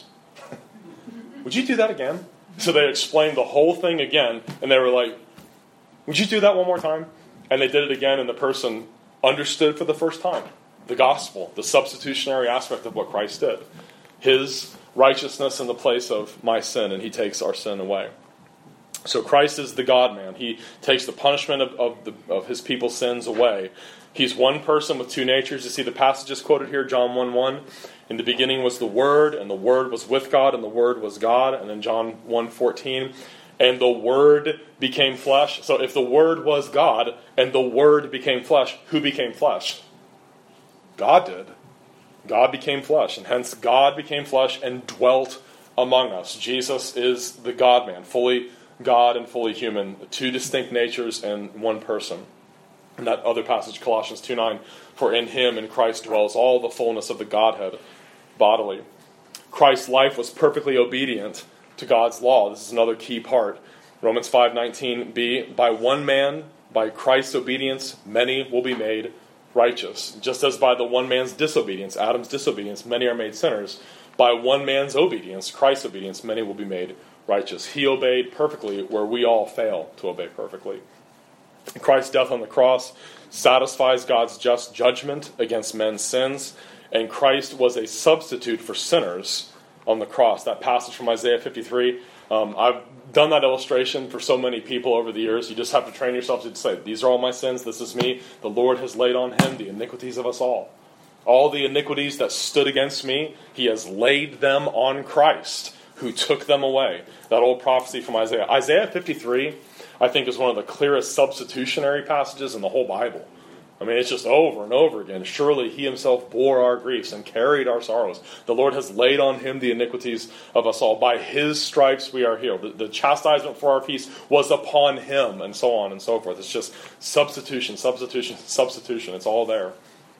Speaker 1: Would you do that again? So they explained the whole thing again, and they were like, would you do that one more time? And they did it again, and the person understood for the first time the gospel, the substitutionary aspect of what Christ did. His righteousness in the place of my sin, and he takes our sin away. So Christ is the God-man. He takes the punishment of his people's sins away. He's one person with 2 natures. You see the passages quoted here, John 1:1. In the beginning was the Word, and the Word was with God, and the Word was God. And then John 1:14. And the Word became flesh. So if the Word was God, and the Word became flesh, who became flesh? God did. God became flesh, and hence God became flesh and dwelt among us. Jesus is the God-man, fully God and fully human, 2 distinct natures and one person. And that other passage, Colossians 2:9, for in him, in Christ, dwells all the fullness of the Godhead bodily. Christ's life was perfectly obedient to God's law. This is another key part. Romans 5:19b, by one man, by Christ's obedience, many will be made righteous. Just as by the one man's disobedience, Adam's disobedience, many are made sinners, by one man's obedience, Christ's obedience, many will be made righteous. He obeyed perfectly where we all fail to obey perfectly. Christ's death on the cross satisfies God's just judgment against men's sins, and Christ was a substitute for sinners on the cross. That passage from Isaiah 53, I've done that illustration for so many people over the years. You just have to train yourself to say, these are all my sins, this is me. The Lord has laid on him the iniquities of us all. All the iniquities that stood against me, he has laid them on Christ, who took them away. That old prophecy from Isaiah. Isaiah 53, I think, is one of the clearest substitutionary passages in the whole Bible. I mean, it's just over and over again. Surely he himself bore our griefs and carried our sorrows. The Lord has laid on him the iniquities of us all. By his stripes we are healed. The chastisement for our peace was upon him, and so on and so forth. It's just substitution, substitution, substitution. It's all there.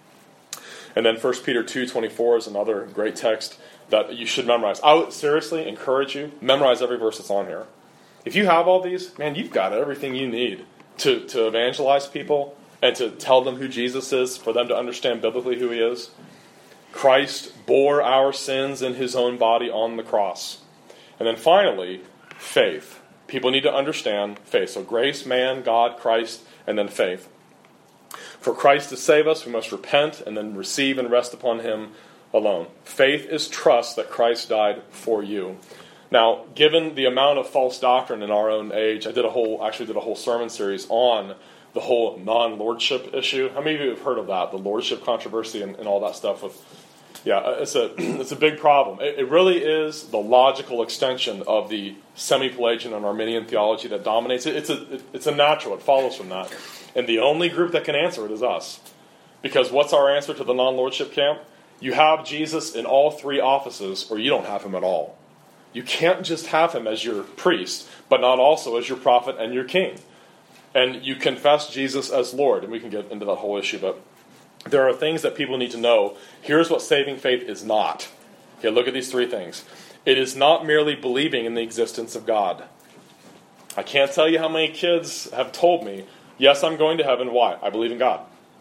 Speaker 1: And then 1 Peter 2:24 is another great text that you should memorize. I would seriously encourage you, memorize every verse that's on here. If you have all these, man, you've got everything you need to evangelize people and to tell them who Jesus is, for them to understand biblically who he is. Christ bore our sins in his own body on the cross. And then finally, faith. People need to understand faith. So grace, man, God, Christ, and then faith. For Christ to save us, we must repent and then receive and rest upon him alone. Faith is trust that Christ died for you. Now, given the amount of false doctrine in our own age, I did a whole sermon series on the whole non-lordship issue. How many of you have heard of that? The lordship controversy and all that stuff. It's a big problem. It really is the logical extension of the semi-Pelagian and Arminian theology that dominates it. It's a natural. It follows from that. And the only group that can answer it is us. Because what's our answer to the non-lordship camp? You have Jesus in all three offices, or you don't have him at all. You can't just have him as your priest, but not also as your prophet and your king. And you confess Jesus as Lord, and we can get into that whole issue, but there are things that people need to know. Here's what saving faith is not. Okay, look at these three things. It is not merely believing in the existence of God. I can't tell you how many kids have told me, yes, I'm going to heaven. Why? I believe in God.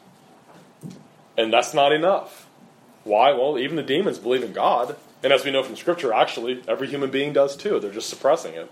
Speaker 1: And that's not enough. Why? Well, even the demons believe in God. And as we know from Scripture, actually, every human being does too. They're just suppressing it.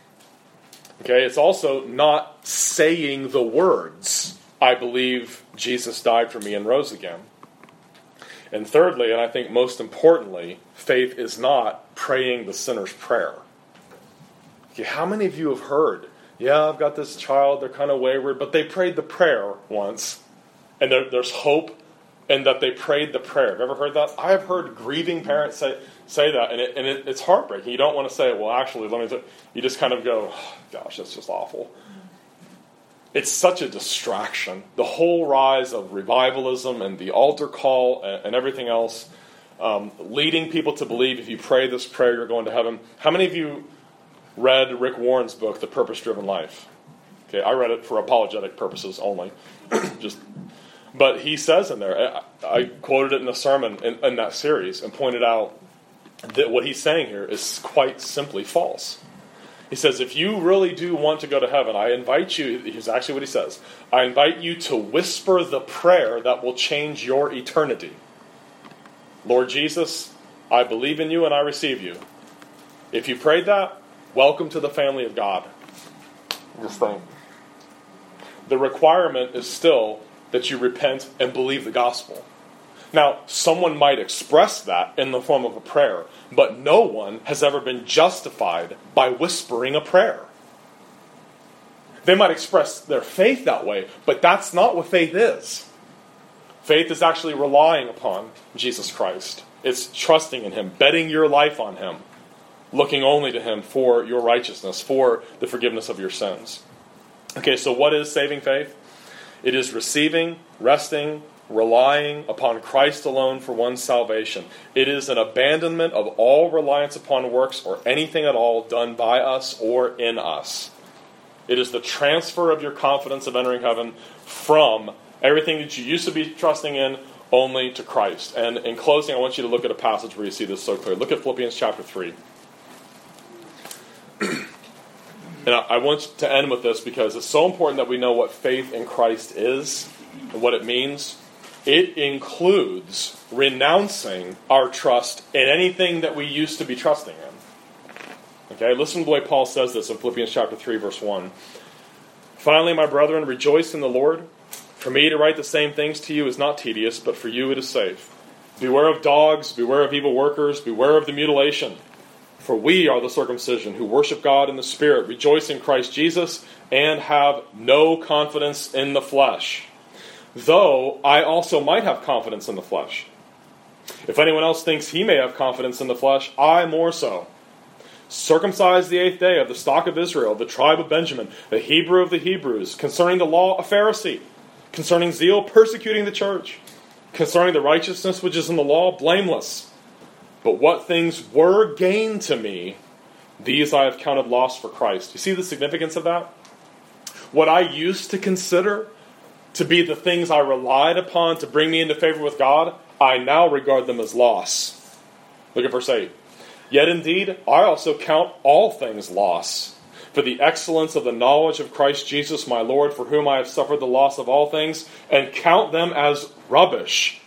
Speaker 1: Okay, it's also not saying the words, I believe Jesus died for me and rose again. And thirdly, and I think most importantly, faith is not praying the sinner's prayer. Okay, how many of you have heard, yeah, I've got this child, they're kind of wayward, but they prayed the prayer once, and there's hope in that they prayed the prayer. Have you ever heard that? I have heard grieving parents say that, and it's heartbreaking. You don't want to say, well, actually, you just kind of go, oh, gosh, that's just awful. It's such a distraction. The whole rise of revivalism and the altar call and everything else, leading people to believe if you pray this prayer, you're going to heaven. How many of you read Rick Warren's book, The Purpose-Driven Life? Okay, I read it for apologetic purposes only. But he says in there, I quoted it in a sermon in that series and pointed out that what he's saying here is quite simply false. He says, if you really do want to go to heaven, I invite you, here's actually what he says, I invite you to whisper the prayer that will change your eternity. Lord Jesus, I believe in you and I receive you. If you prayed that, welcome to the family of God. Just think. The requirement is still that you repent and believe the gospel. Now, someone might express that in the form of a prayer, but no one has ever been justified by whispering a prayer. They might express their faith that way, but that's not what faith is. Faith is actually relying upon Jesus Christ. It's trusting in him, betting your life on him, looking only to him for your righteousness, for the forgiveness of your sins. Okay, so what is saving faith? It is receiving, resting, relying upon Christ alone for one's salvation. It is an abandonment of all reliance upon works or anything at all done by us or in us. It is the transfer of your confidence of entering heaven from everything that you used to be trusting in only to Christ. And in closing, I want you to look at a passage where you see this so clearly. Look at Philippians chapter 3. And I want to end with this because it's so important that we know what faith in Christ is and what it means. It includes renouncing our trust in anything that we used to be trusting in. Okay, listen to the way Paul says this in Philippians chapter 3, verse 1. Finally, my brethren, rejoice in the Lord. For me to write the same things to you is not tedious, but for you it is safe. Beware of dogs, beware of evil workers, beware of the mutilation. For we are the circumcision who worship God in the Spirit, rejoice in Christ Jesus, and have no confidence in the flesh. Though I also might have confidence in the flesh. If anyone else thinks he may have confidence in the flesh, I more so. Circumcised the 8th day, of the stock of Israel, the tribe of Benjamin, the Hebrew of the Hebrews, concerning the law a Pharisee, concerning zeal persecuting the church, concerning the righteousness which is in the law blameless. But what things were gain to me, these I have counted loss for Christ. You see the significance of that? What I used to consider to be the things I relied upon to bring me into favor with God, I now regard them as loss. Look at verse 8. Yet indeed, I also count all things loss, for the excellence of the knowledge of Christ Jesus my Lord, for whom I have suffered the loss of all things, and count them as rubbish,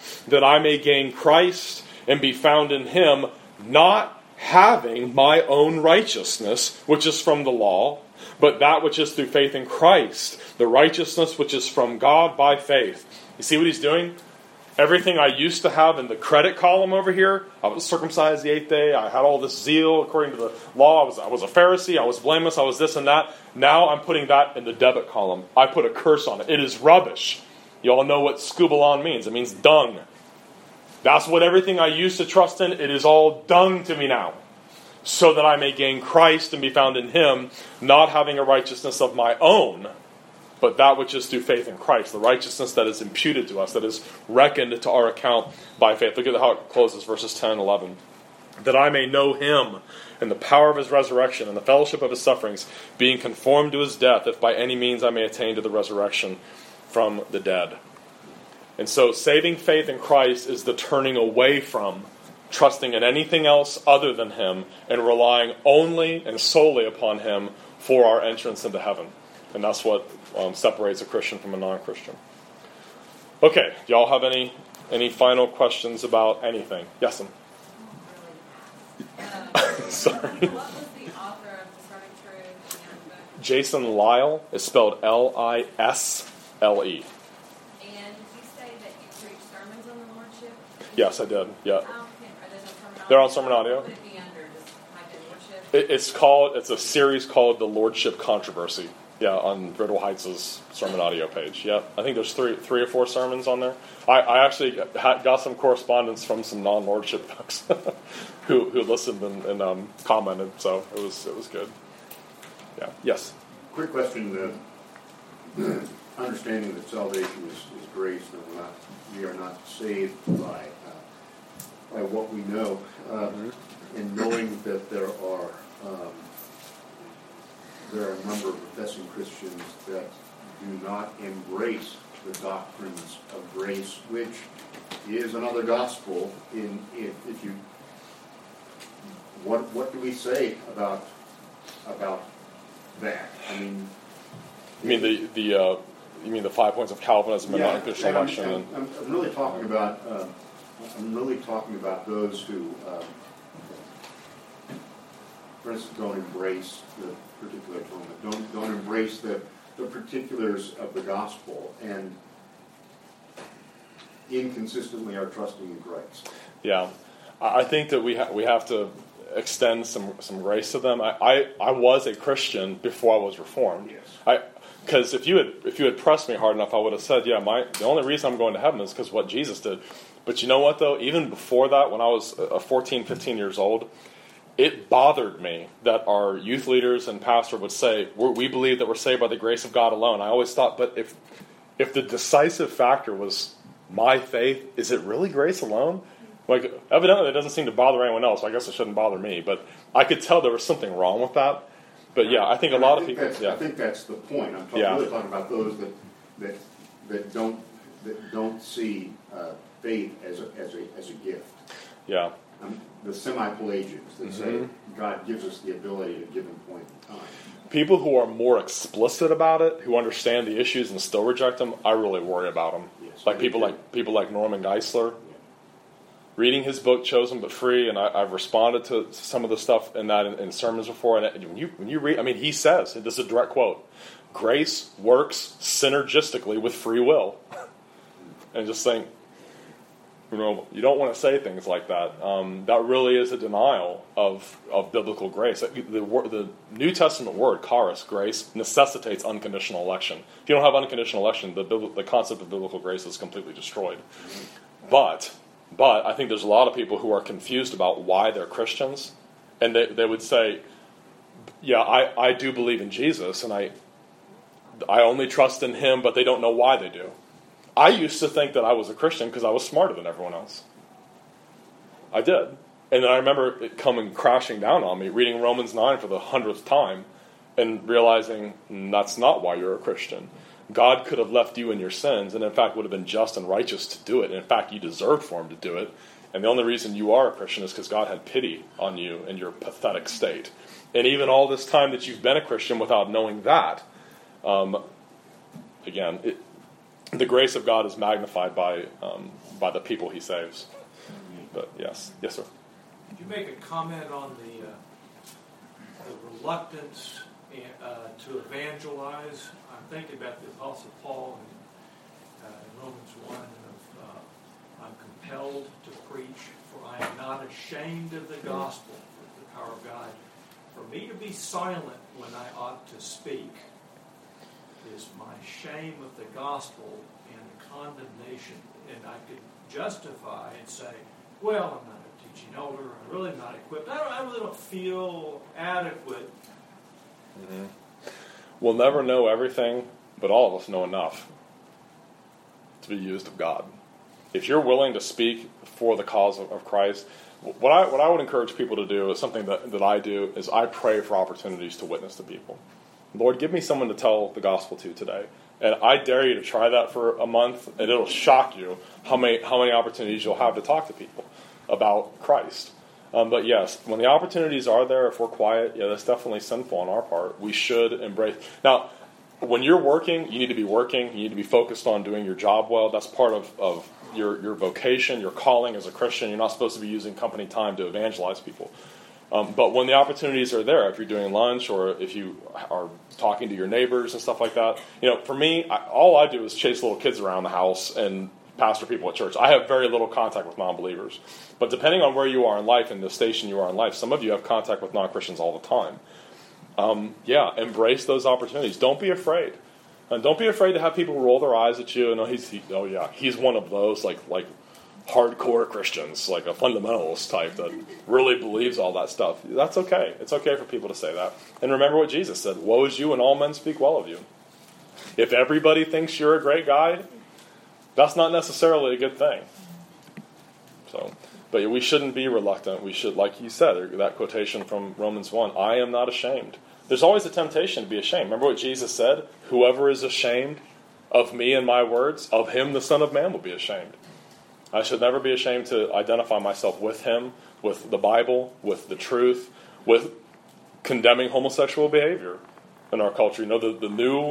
Speaker 1: that I may gain Christ and be found in him, not having my own righteousness, which is from the law, but that which is through faith in Christ, the righteousness which is from God by faith. You see what he's doing? Everything I used to have in the credit column over here, I was circumcised the 8th day, I had all this zeal according to the law, I was a Pharisee, I was blameless, I was this and that. Now I'm putting that in the debit column. I put a curse on it. It is rubbish. You all know what skubalon means. It means dung. That's what everything I used to trust in, it is all dung to me now. So that I may gain Christ and be found in him, not having a righteousness of my own, but that which is through faith in Christ, the righteousness that is imputed to us, that is reckoned to our account by faith. Look at how it closes, verses 10 and 11. That I may know him and the power of his resurrection and the fellowship of his sufferings, being conformed to his death, if by any means I may attain to the resurrection from the dead. And so saving faith in Christ is the turning away from trusting in anything else other than him and relying only and solely upon him for our entrance into heaven. And that's what separates a Christian from a non-Christian. Okay, do y'all have any final questions about anything? Yes, ma'am. Sorry.
Speaker 2: What was the author of Discerning Truth?
Speaker 1: Jason Lisle is spelled Lisle.
Speaker 2: And did you say that you preach sermons on the Lordship?
Speaker 1: Yes, I did. Yeah.
Speaker 2: Are those on Sermon Audio?
Speaker 1: They're on Sermon Audio.
Speaker 2: What would it be under? Just type in Lordship?
Speaker 1: It's a series called The Lordship Controversy. Yeah, on Riddle Heights' Sermon Audio page. Yeah, I think there's three or four sermons on there. I actually got some correspondence from some non-Lordship folks who listened and commented, so it was good. Yeah. Yes.
Speaker 3: Quick question. Understanding that salvation is grace, and we are not saved by what we know, and knowing that there are a number of professing Christians that do not embrace the doctrines of grace, which is another gospel. What do we say about that? I mean,
Speaker 1: you mean the 5 points of Calvinism and unconditional election?
Speaker 3: I'm really talking about. I'm really talking about those who, for instance, don't embrace the particular atonement, don't embrace the particulars of the gospel, and inconsistently are trusting in Christ.
Speaker 1: Yeah, I think that we have to extend some grace to them. I was a Christian before I was Reformed.
Speaker 3: Yes.
Speaker 1: Because if you had pressed me hard enough, I would have said, yeah, the only reason I'm going to heaven is because what Jesus did. But you know what, though? Even before that, when I was 14, 15 years old, it bothered me that our youth leaders and pastor would say, we believe that we're saved by the grace of God alone. I always thought, but if the decisive factor was my faith, is it really grace alone? Like, evidently it doesn't seem to bother anyone else. So I guess it shouldn't bother me. But I could tell there was something wrong with that. But yeah, I think a lot of people.
Speaker 3: I think that's the point. I'm really talking about those that don't see faith as a gift.
Speaker 1: Yeah.
Speaker 3: The semi-Pelagians that say God gives us the ability at a given point in time.
Speaker 1: People who are more explicit about it, who understand the issues and still reject them, I really worry about them.
Speaker 3: Yes,
Speaker 1: like people like Norman Geisler. Yeah. Reading his book, Chosen but Free, and I've responded to some of the stuff in that in sermons before. And when you read, I mean, he says, this is a direct quote: "Grace works synergistically with free will," and just saying, you don't want to say things like that. That really is a denial of biblical grace. The New Testament word, charis, grace, necessitates unconditional election. If you don't have unconditional election, the concept of biblical grace is completely destroyed. But I think there's a lot of people who are confused about why they're Christians, and they would say, yeah, I do believe in Jesus, and I only trust in him, but they don't know why they do. I used to think that I was a Christian because I was smarter than everyone else. I did. And then I remember it coming crashing down on me, reading Romans 9 for the 100th time, and realizing that's not why you're a Christian. God could have left you in your sins, and in fact would have been just and righteous to do it. And in fact, you deserved for him to do it. And the only reason you are a Christian is because God had pity on you in your pathetic state. And even all this time that you've been a Christian without knowing that, the grace of God is magnified by by the people he saves. But yes, sir.
Speaker 4: Could you make a comment on the reluctance to evangelize? I'm thinking about the Apostle Paul in Romans 1 of I'm compelled to preach, for I am not ashamed of the gospel, the power of God. For me to be silent when I ought to speak is my shame of the gospel and condemnation. And I could justify and say, well, I'm not a teaching elder, I'm really not equipped, I really don't feel adequate.
Speaker 1: Mm-hmm. We'll never know everything, but all of us know enough to be used of God. If you're willing to speak for the cause of Christ, what I would encourage people to do is something that I do, is I pray for opportunities to witness to people. Lord, give me someone to tell the gospel to today. And I dare you to try that for a month, and it'll shock you how many opportunities you'll have to talk to people about Christ. But yes, when the opportunities are there, if we're quiet, that's definitely sinful on our part. We should embrace. Now, when you're working, you need to be working. You need to be focused on doing your job well. That's part of your vocation, your calling as a Christian. You're not supposed to be using company time to evangelize people. But when the opportunities are there, if you're doing lunch or if you are talking to your neighbors and stuff like that, for me, all I do is chase little kids around the house and pastor people at church. I have very little contact with non-believers. But depending on where you are in life and the station you are in life, some of you have contact with non-Christians all the time. Embrace those opportunities. Don't be afraid. And don't be afraid to have people roll their eyes at you and he's one of those like hardcore Christians, like a fundamentalist type that really believes all that stuff. That's okay. It's okay for people to say that. And remember what Jesus said, woe is you when all men speak well of you. If everybody thinks you're a great guy, that's not necessarily a good thing. But we shouldn't be reluctant. We should, like you said, that quotation from Romans 1, I am not ashamed. There's always a temptation to be ashamed. Remember what Jesus said? Whoever is ashamed of me and my words, of him the Son of Man will be ashamed. I should never be ashamed to identify myself with him, with the Bible, with the truth, with condemning homosexual behavior in our culture. The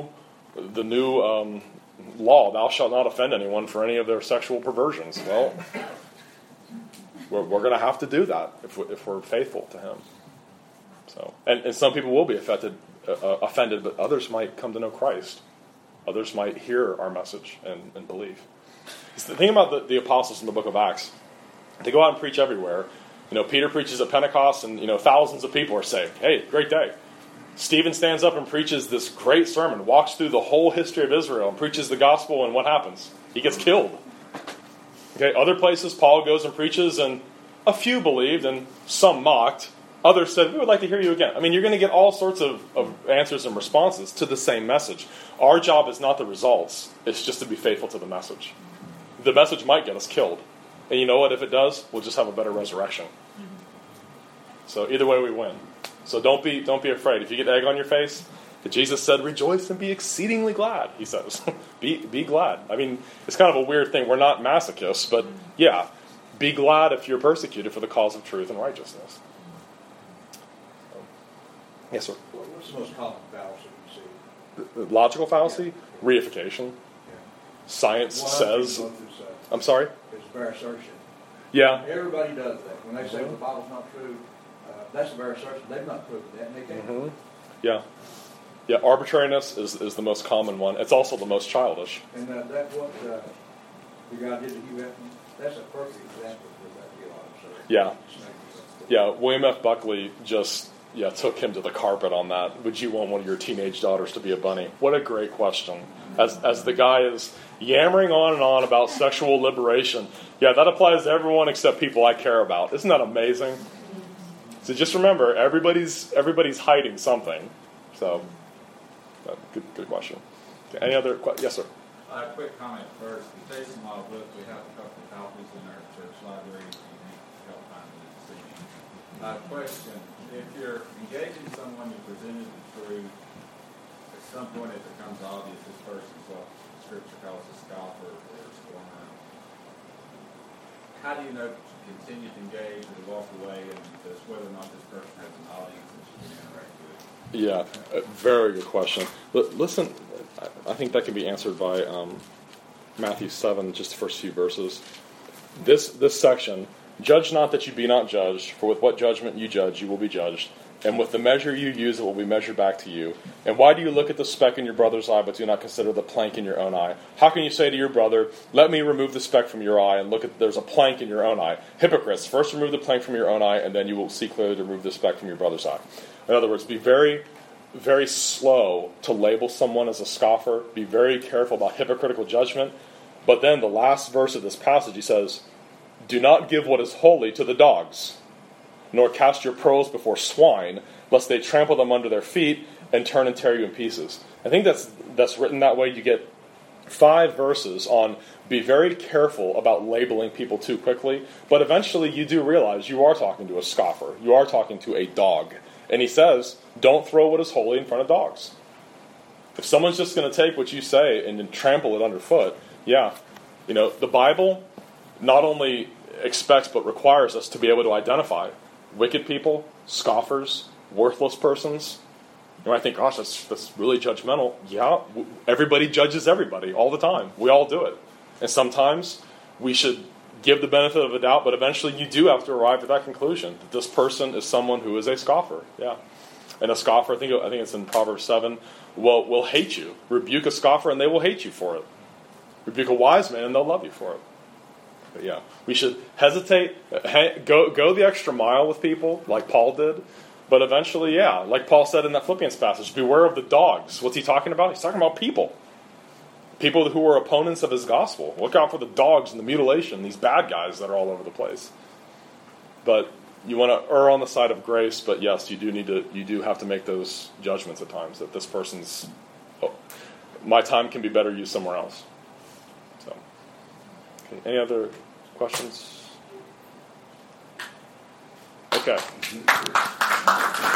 Speaker 1: new law, thou shalt not offend anyone for any of their sexual perversions. Well, we're going to have to do that if we're faithful to him. So, and some people will be offended, but others might come to know Christ. Others might hear our message and believe. The thing about the apostles in the book of Acts, they go out and preach everywhere. Peter preaches at Pentecost, and thousands of people are saved. Hey, great day. Stephen stands up and preaches this great sermon, walks through the whole history of Israel, and preaches the gospel, and what happens? He gets killed. Okay, other places, Paul goes and preaches, and a few believed, and some mocked. Others said, we would like to hear you again. You're going to get all sorts of answers and responses to the same message. Our job is not the results. It's just to be faithful to the message. The message might get us killed. And you know what? If it does, we'll just have a better resurrection. So either way, we win. So don't be afraid. If you get egg on your face, Jesus said, rejoice and be exceedingly glad, he says. Be glad. It's kind of a weird thing. We're not masochists, but yeah, be glad if you're persecuted for the cause of truth and righteousness. Yes, sir.
Speaker 5: What's the most common fallacy you see?
Speaker 1: The logical fallacy? Reification.
Speaker 5: Yeah.
Speaker 1: Science says... I'm sorry?
Speaker 5: It's bare assertion.
Speaker 1: Yeah.
Speaker 5: Everybody does that. When they say the Bible's not true, that's a bare assertion. They've not proven that, and they can't.
Speaker 1: Mm-hmm. Yeah. Yeah, arbitrariness is the most common one. It's also the most childish.
Speaker 5: And that's what the guy did to Hugh Hefner. That's a perfect example of that theology.
Speaker 1: Yeah. Yeah, William F. Buckley just... took him to the carpet on that. Would you want one of your teenage daughters to be a bunny? What a great question. As the guy is yammering on and on about sexual liberation. Yeah, that applies to everyone except people I care about. Isn't that amazing? So just remember, everybody's hiding something. So, good question. Okay, any other questions? Yes, sir.
Speaker 6: A quick comment first. The Jason Law book, we have a couple of copies in our church library if you need help finding it this evening. Question. If you're engaging someone, you presented the truth, at some point it becomes obvious this person's what Scripture calls a scoffer or a scorner. How do you know to continue to engage or to walk away and just whether or not this person has an audience that you can interact with?
Speaker 1: Yeah, a very good question. Listen, I think that can be answered by Matthew 7, just the first few verses. this section, judge not that you be not judged, for with what judgment you judge, you will be judged. And with the measure you use, it will be measured back to you. And why do you look at the speck in your brother's eye, but do not consider the plank in your own eye? How can you say to your brother, let me remove the speck from your eye, and look at there's a plank in your own eye? Hypocrites, first remove the plank from your own eye, and then you will see clearly to remove the speck from your brother's eye. In other words, be very, very slow to label someone as a scoffer. Be very careful about hypocritical judgment. But then the last verse of this passage, he says, do not give what is holy to the dogs, nor cast your pearls before swine, lest they trample them under their feet and turn and tear you in pieces. I think that's written that way. You get 5 verses on be very careful about labeling people too quickly, but eventually you do realize you are talking to a scoffer. You are talking to a dog. And he says, don't throw what is holy in front of dogs. If someone's just going to take what you say and then trample it underfoot, yeah. The Bible not only expects but requires us to be able to identify wicked people, scoffers, worthless persons. You might think, gosh, that's really judgmental. Yeah, everybody judges everybody all the time. We all do it. And sometimes we should give the benefit of the doubt, but eventually you do have to arrive at that conclusion, that this person is someone who is a scoffer. Yeah. And a scoffer, I think it's in Proverbs 7, will hate you. Rebuke a scoffer and they will hate you for it. Rebuke a wise man and they'll love you for it. But yeah, we should hesitate, go the extra mile with people, like Paul did. But eventually, yeah, like Paul said in that Philippians passage, beware of the dogs. What's he talking about? He's talking about people. People who are opponents of his gospel. Look out for the dogs and the mutilation, these bad guys that are all over the place. But you want to err on the side of grace, but yes, you do have to make those judgments at times, that this person's, my time can be better used somewhere else. So, okay, any other questions? Okay.